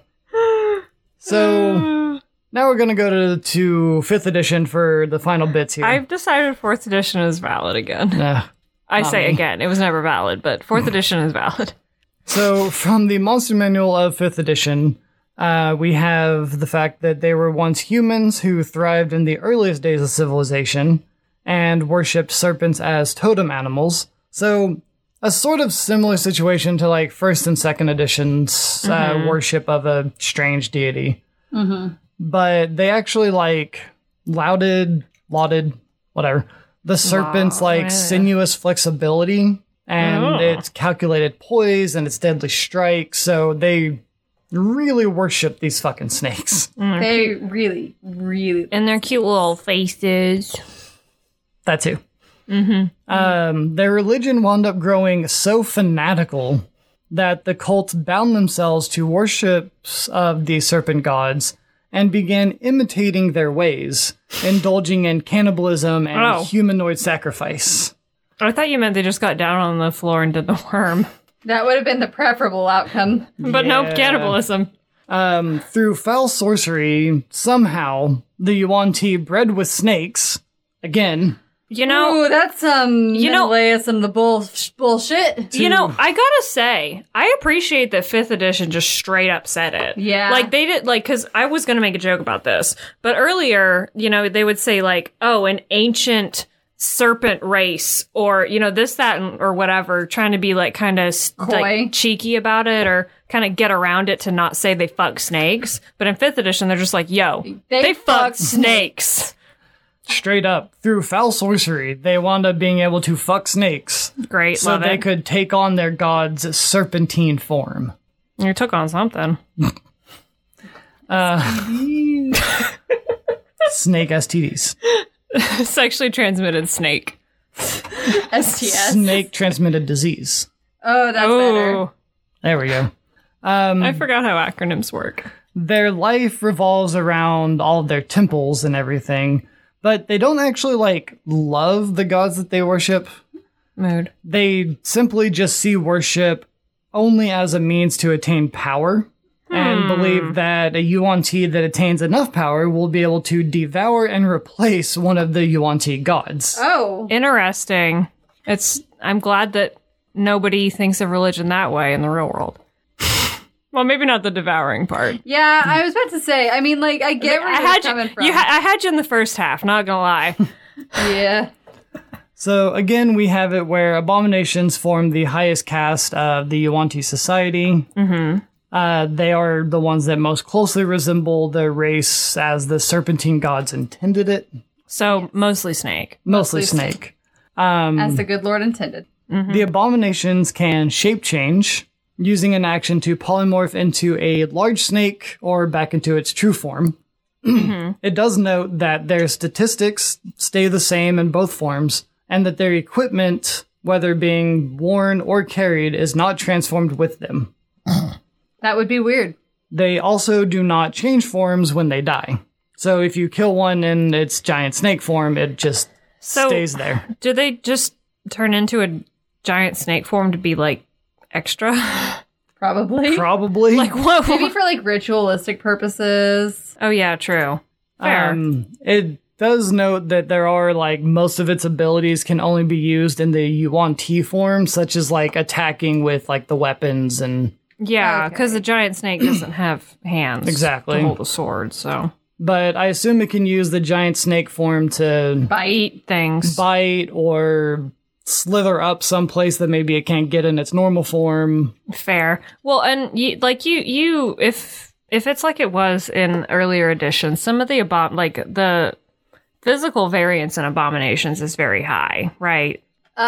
D: So now we're gonna go to to fifth edition for the final bits here.
B: I've decided fourth edition is valid again.
D: Uh,
B: I
D: Not
B: say
D: me.
B: again, it was never valid, but fourth edition is valid.
D: So, from the Monster Manual of fifth edition, uh, we have the fact that they were once humans who thrived in the earliest days of civilization and worshipped serpents as totem animals. So, a sort of similar situation to like first and second editions' uh, worship of a strange deity. But they actually like lauded, lauded, whatever, the serpent's
B: Wow,
D: like
B: yeah.
D: sinuous flexibility and
B: Oh.
D: its calculated poise and its deadly strike. So they really worship these fucking snakes.
C: They really, really.
B: And their cute little faces.
D: That too. Um, their religion wound up growing so fanatical that the cult bound themselves to worships of the serpent gods and began imitating their ways, indulging in cannibalism and
B: Oh.
D: humanoid sacrifice.
B: I thought you meant they just got down on the floor and did the worm.
C: That would have been the preferable outcome.
B: But no
D: Yeah.
B: cannibalism.
D: Um, through foul sorcery, somehow the Yuan-Ti bred with snakes, again,
B: You know,
C: Ooh, that's some
B: You know-
C: Menelaism the bull bullshit.
B: You know, I gotta say, I appreciate that fifth edition just straight up said it.
C: Yeah.
B: Like, they did, like, because I was gonna make a joke about this, but earlier, you know, they would say, like, oh, an ancient serpent race, or, you know, this, that, and, or whatever, trying to be, like, kind of,
C: Coy.
B: like, cheeky about it, or kind of get around it to not say they fuck snakes. But in fifth edition, they're just like, yo,
C: They
B: they,
C: fuck
B: fuck snakes.
D: straight up, through foul sorcery, they wound up being able to fuck snakes
B: Great,
D: so
B: love
D: they
B: it.
D: could take on their god's serpentine form.
B: You took on something.
D: Snake S T Ds.
B: Sexually transmitted snake.
C: S T S.
D: Snake transmitted disease.
C: Oh, that's better.
B: Oh,
D: There we go. Um,
B: I forgot how acronyms work.
D: their life revolves around all of their temples and everything, but they don't actually like love the gods that they worship.
B: Mood.
D: They simply just see worship only as a means to attain power, and believe that a Yuan-Ti that attains enough power will be able to devour and replace one of the Yuan-Ti gods.
C: Oh.
B: Interesting. It's. I'm glad that nobody thinks of religion that way in the real world. Well, maybe not the devouring part.
C: Yeah, I was about to say. I mean, like, I get where
B: I
C: you're
B: had
C: coming
B: you.
C: from.
B: you ha- I had you in the first half. Not gonna lie.
C: yeah.
D: So again, we have it where abominations form the highest caste of the Yuan-Ti society. Mm-hmm. Uh, they are the ones that most closely resemble the race as the serpentine gods intended it.
B: So mostly snake.
D: Mostly,
C: Mostly
D: snake. Um,
C: As the good Lord intended.
D: The abominations can shape change, using an action to polymorph into a large snake or back into its true form. It does note that their statistics stay the same in both forms, and that their equipment, whether being worn or carried, is not transformed with them.
C: That would be weird.
D: They also do not change forms when they die. So if you kill one in its giant snake form, it just
B: So
D: stays there.
B: do they just turn into a giant snake form to be like extra?
C: Probably.
D: Probably.
B: Like what?
C: Maybe for, like, ritualistic purposes.
B: Oh yeah, true. Fair.
D: Um, it does note that there are, like, most of its abilities can only be used in the Yuan-Ti form, such as, like, attacking with, like, the weapons and...
B: yeah,
C: okay.
B: because the giant snake doesn't have hands
D: Exactly.
B: to hold a sword, so
D: But I assume it can use the giant snake form to
B: eat things.
D: bite or slither up someplace that maybe it can't get in its normal form.
B: Fair. Well, and you, like you, you, if if it's like it was in earlier editions, some of the abom like the physical variance in abominations is very high, right?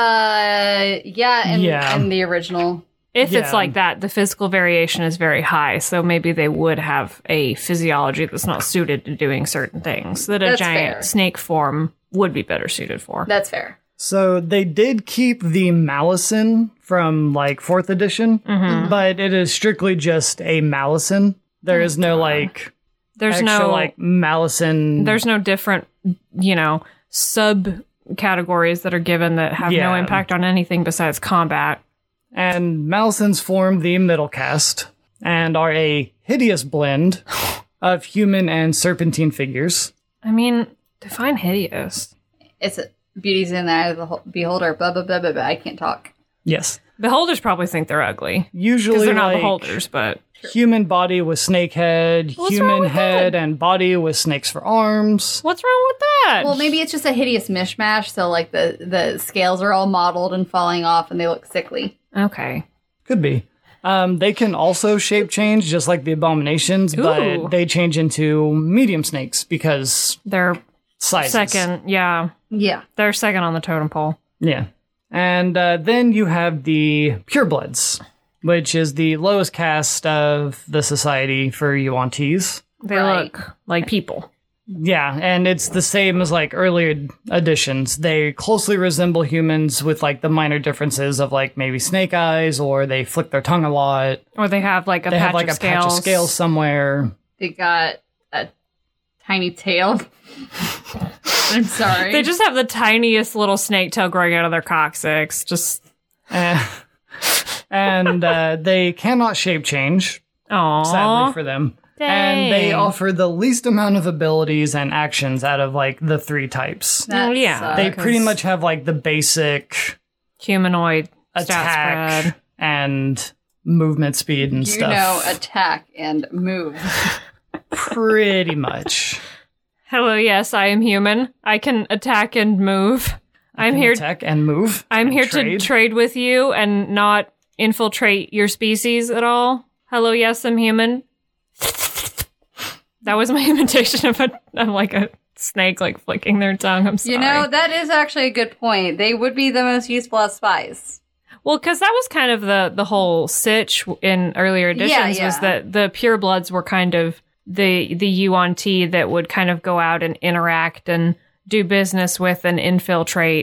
C: Uh, yeah, and,
D: Yeah.
C: and the original.
B: If
D: Yeah.
B: it's like that, the physical variation is very high. So maybe they would have a physiology that's not suited to doing certain things that a
C: That's
B: giant
C: fair.
B: snake form would be better suited for.
C: That's fair.
D: So they did keep the Malison from, like, fourth edition, but it is strictly just a Malison. There is no, like,
B: There's
D: extra,
B: no
D: like, Malison.
B: there's no different, you know, sub categories that are given that have no
D: Yeah.
B: impact on anything besides combat.
D: And Malisons form the middle caste and are a hideous blend of human and serpentine figures.
B: I mean, define hideous.
C: It's a, beauty's in the eye of the ho- beholder. Blah, blah, blah, blah, blah. I can't talk.
D: Yes.
B: Beholders probably think they're ugly because
D: Usually,
B: they're not
D: like,
B: beholders, but
D: human body with snake head,
B: What's wrong
D: human
B: with
D: head
B: that?
D: and body with snakes for arms.
B: what's wrong with that?
C: Well, maybe it's just a hideous mishmash. So, like, the, the scales are all mottled and falling off and they look sickly.
B: Okay.
D: Could be. Um, they can also shape change, just like the abominations,
B: Ooh.
D: but they change into medium snakes because
B: They're
D: sizes.
B: second. Yeah.
C: Yeah.
B: They're second on the totem pole.
D: Yeah. And uh, then you have the purebloods, which is the lowest caste of the society for Yuan-Tis.
B: They
C: Right.
B: look like people.
D: Yeah, and it's the same as, like, earlier editions. They closely resemble humans with, like, the minor differences of, like, maybe snake eyes, or they flick their tongue a lot.
B: Or they have like a
D: They
B: patch
D: have, like,
B: of
D: a patch of
B: scales.
D: scales somewhere.
C: They got a tiny tail. I'm sorry.
B: They just have the tiniest little snake tail growing out of their coccyx. Just
D: Eh. and uh, they cannot shape change,
B: oh,
D: sadly for them. And they offer the least amount of abilities and actions out of, like, the three types.
C: That
B: Oh, yeah.
C: sucks.
D: They
B: because-
D: pretty much have, like, the basic
B: humanoid stat
D: attack
B: spread.
D: and movement speed and
C: You
D: stuff.
C: know, attack and move.
D: Pretty much.
B: Hello, yes, I am human. I can attack and move. I'm here.
D: Attack and move.
B: I'm
D: and
B: here
D: trade.
B: to trade with you and not infiltrate your species at all. Hello, yes, I'm human. That was my imitation of a of like a snake, like flicking their tongue. I'm sorry.
C: You know, that is actually a good point. They would be the most useful as spies.
B: well, because that was kind of the the whole sitch in earlier editions
C: Yeah,
B: was
C: yeah.
B: that the purebloods were kind of the the Yuan-Ti that would kind of go out and interact and do business with and infiltrate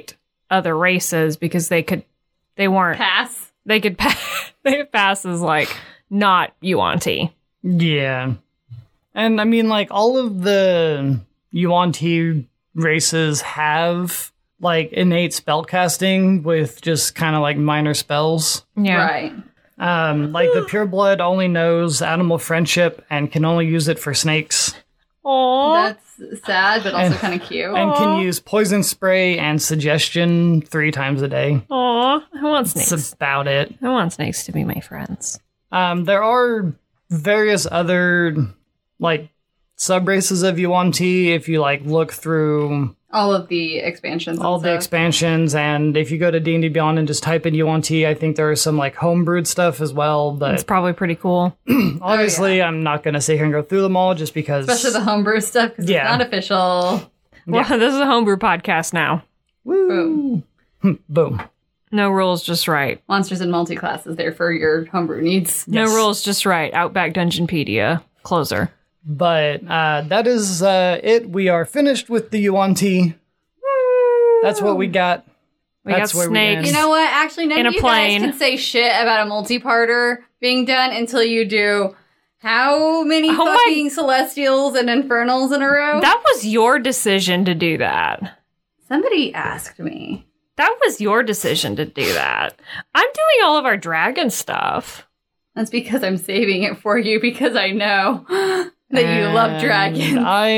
B: other races because they could, they weren't,
C: Pass.
B: they could pass, they could pass as like not Yuan-Ti.
D: Yeah. And I mean, like, all of the Yuan-Ti races have, like, innate spellcasting with just kind of, like, minor spells.
B: Yeah.
C: Right.
D: Um, like, the pureblood only knows animal friendship and can only use it for snakes.
B: Aww.
C: That's sad, but also
D: And-
C: kind of cute.
D: And can use poison spray and suggestion three times a day.
B: Aww. I want snakes.
D: That's about it.
B: I want snakes to be my friends.
D: Um, there are various other, like, sub-races of Yuan-Ti if you, like, look through
C: All of the expansions. and
D: all the
C: stuff.
D: expansions, and if you go to D and D Beyond and just type in Yuan-Ti, I think there is some, like, homebrewed stuff as well,
B: It's
D: but
B: probably pretty cool.
D: obviously I'm not going to sit here and go through them all just because...
C: Especially the homebrew stuff, because
D: Yeah.
C: it's not official.
B: Well, this is a homebrew podcast now.
D: Woo! Boom.
B: No rules, just right.
C: Monsters and multi-class is there for your homebrew needs.
B: No
D: Yes.
B: rules, just right. Outback Dungeonpedia. Closer.
D: But uh, that is uh, it. We are finished with the Yuan-Ti. That's what we got.
B: We
D: That's
B: got
D: where we
B: snakes.
D: end.
C: You know what? Actually, none
B: In
C: of
B: a
C: you
B: plane.
C: guys can say shit about a multi-parter being done until you do how many
B: Oh my-
C: fucking Celestials and Infernals in a row?
B: That was your decision to do that.
C: Somebody asked me.
B: That was your decision to do that. I'm doing all of our dragon stuff.
C: That's because I'm saving it for you because I know that you love
D: And
C: dragons.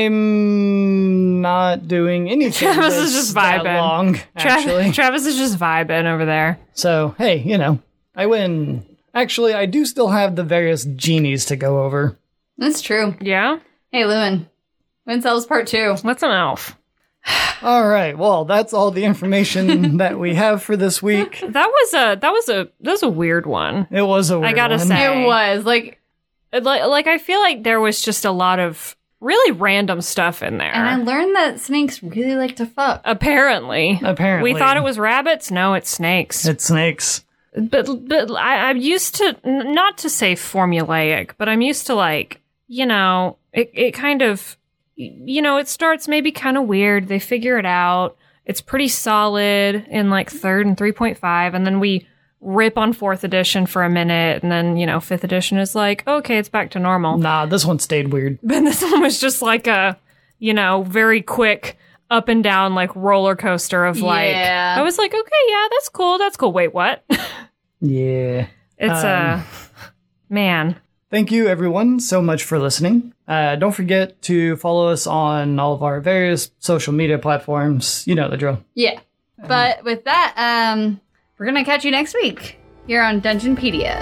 D: I'm not doing anything
B: Travis is
D: that's
B: just
D: that
B: vibing.
D: long,
B: Tra-
D: actually.
B: Travis is just vibing over there.
D: So, hey, you know, I win. Actually, I do still have the various genies to go over.
C: That's true.
B: Yeah?
C: Hey, Lewin. Wincells Part two.
B: What's an elf?
D: All right, well, that's all the information that we have for this week.
B: That was a that was a that was a weird one.
D: It was a weird
B: gotta
D: one.
B: say.
C: It was. Like,
B: It, like like I feel like there was just a lot of really random stuff in there.
C: and I learned that snakes really like to fuck.
B: Apparently.
D: Apparently.
B: We thought it was rabbits. No, it's snakes.
D: It's snakes.
B: But but I, I'm used to n- not to say formulaic, but I'm used to like you know it it kind of you know it starts maybe kind of weird. They figure it out. It's pretty solid in like third and three point five, and then we rip on fourth edition for a minute, and then you know fifth edition is like okay, it's back to normal.
D: Nah, this one stayed weird.
B: But this one was just like a you know very quick up and down like roller coaster of like
C: Yeah.
B: I was like okay yeah that's cool that's cool wait what.
D: Yeah.
B: It's a
D: Um,
B: man.
D: Thank you, everyone, so much for listening. Uh, don't forget to follow us on all of our various social media platforms. You know the drill.
C: Yeah. But with that, um, we're going to catch you next week here on Dungeonpedia.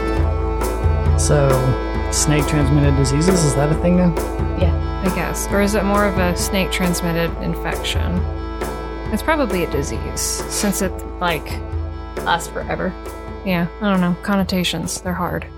D: So, snake transmitted diseases, is that a thing now?
C: Yeah.
B: I guess. Or is it more of a snake transmitted infection? It's probably a disease, since it, like,
C: Last forever.
B: yeah, I don't know. Connotations, they're hard.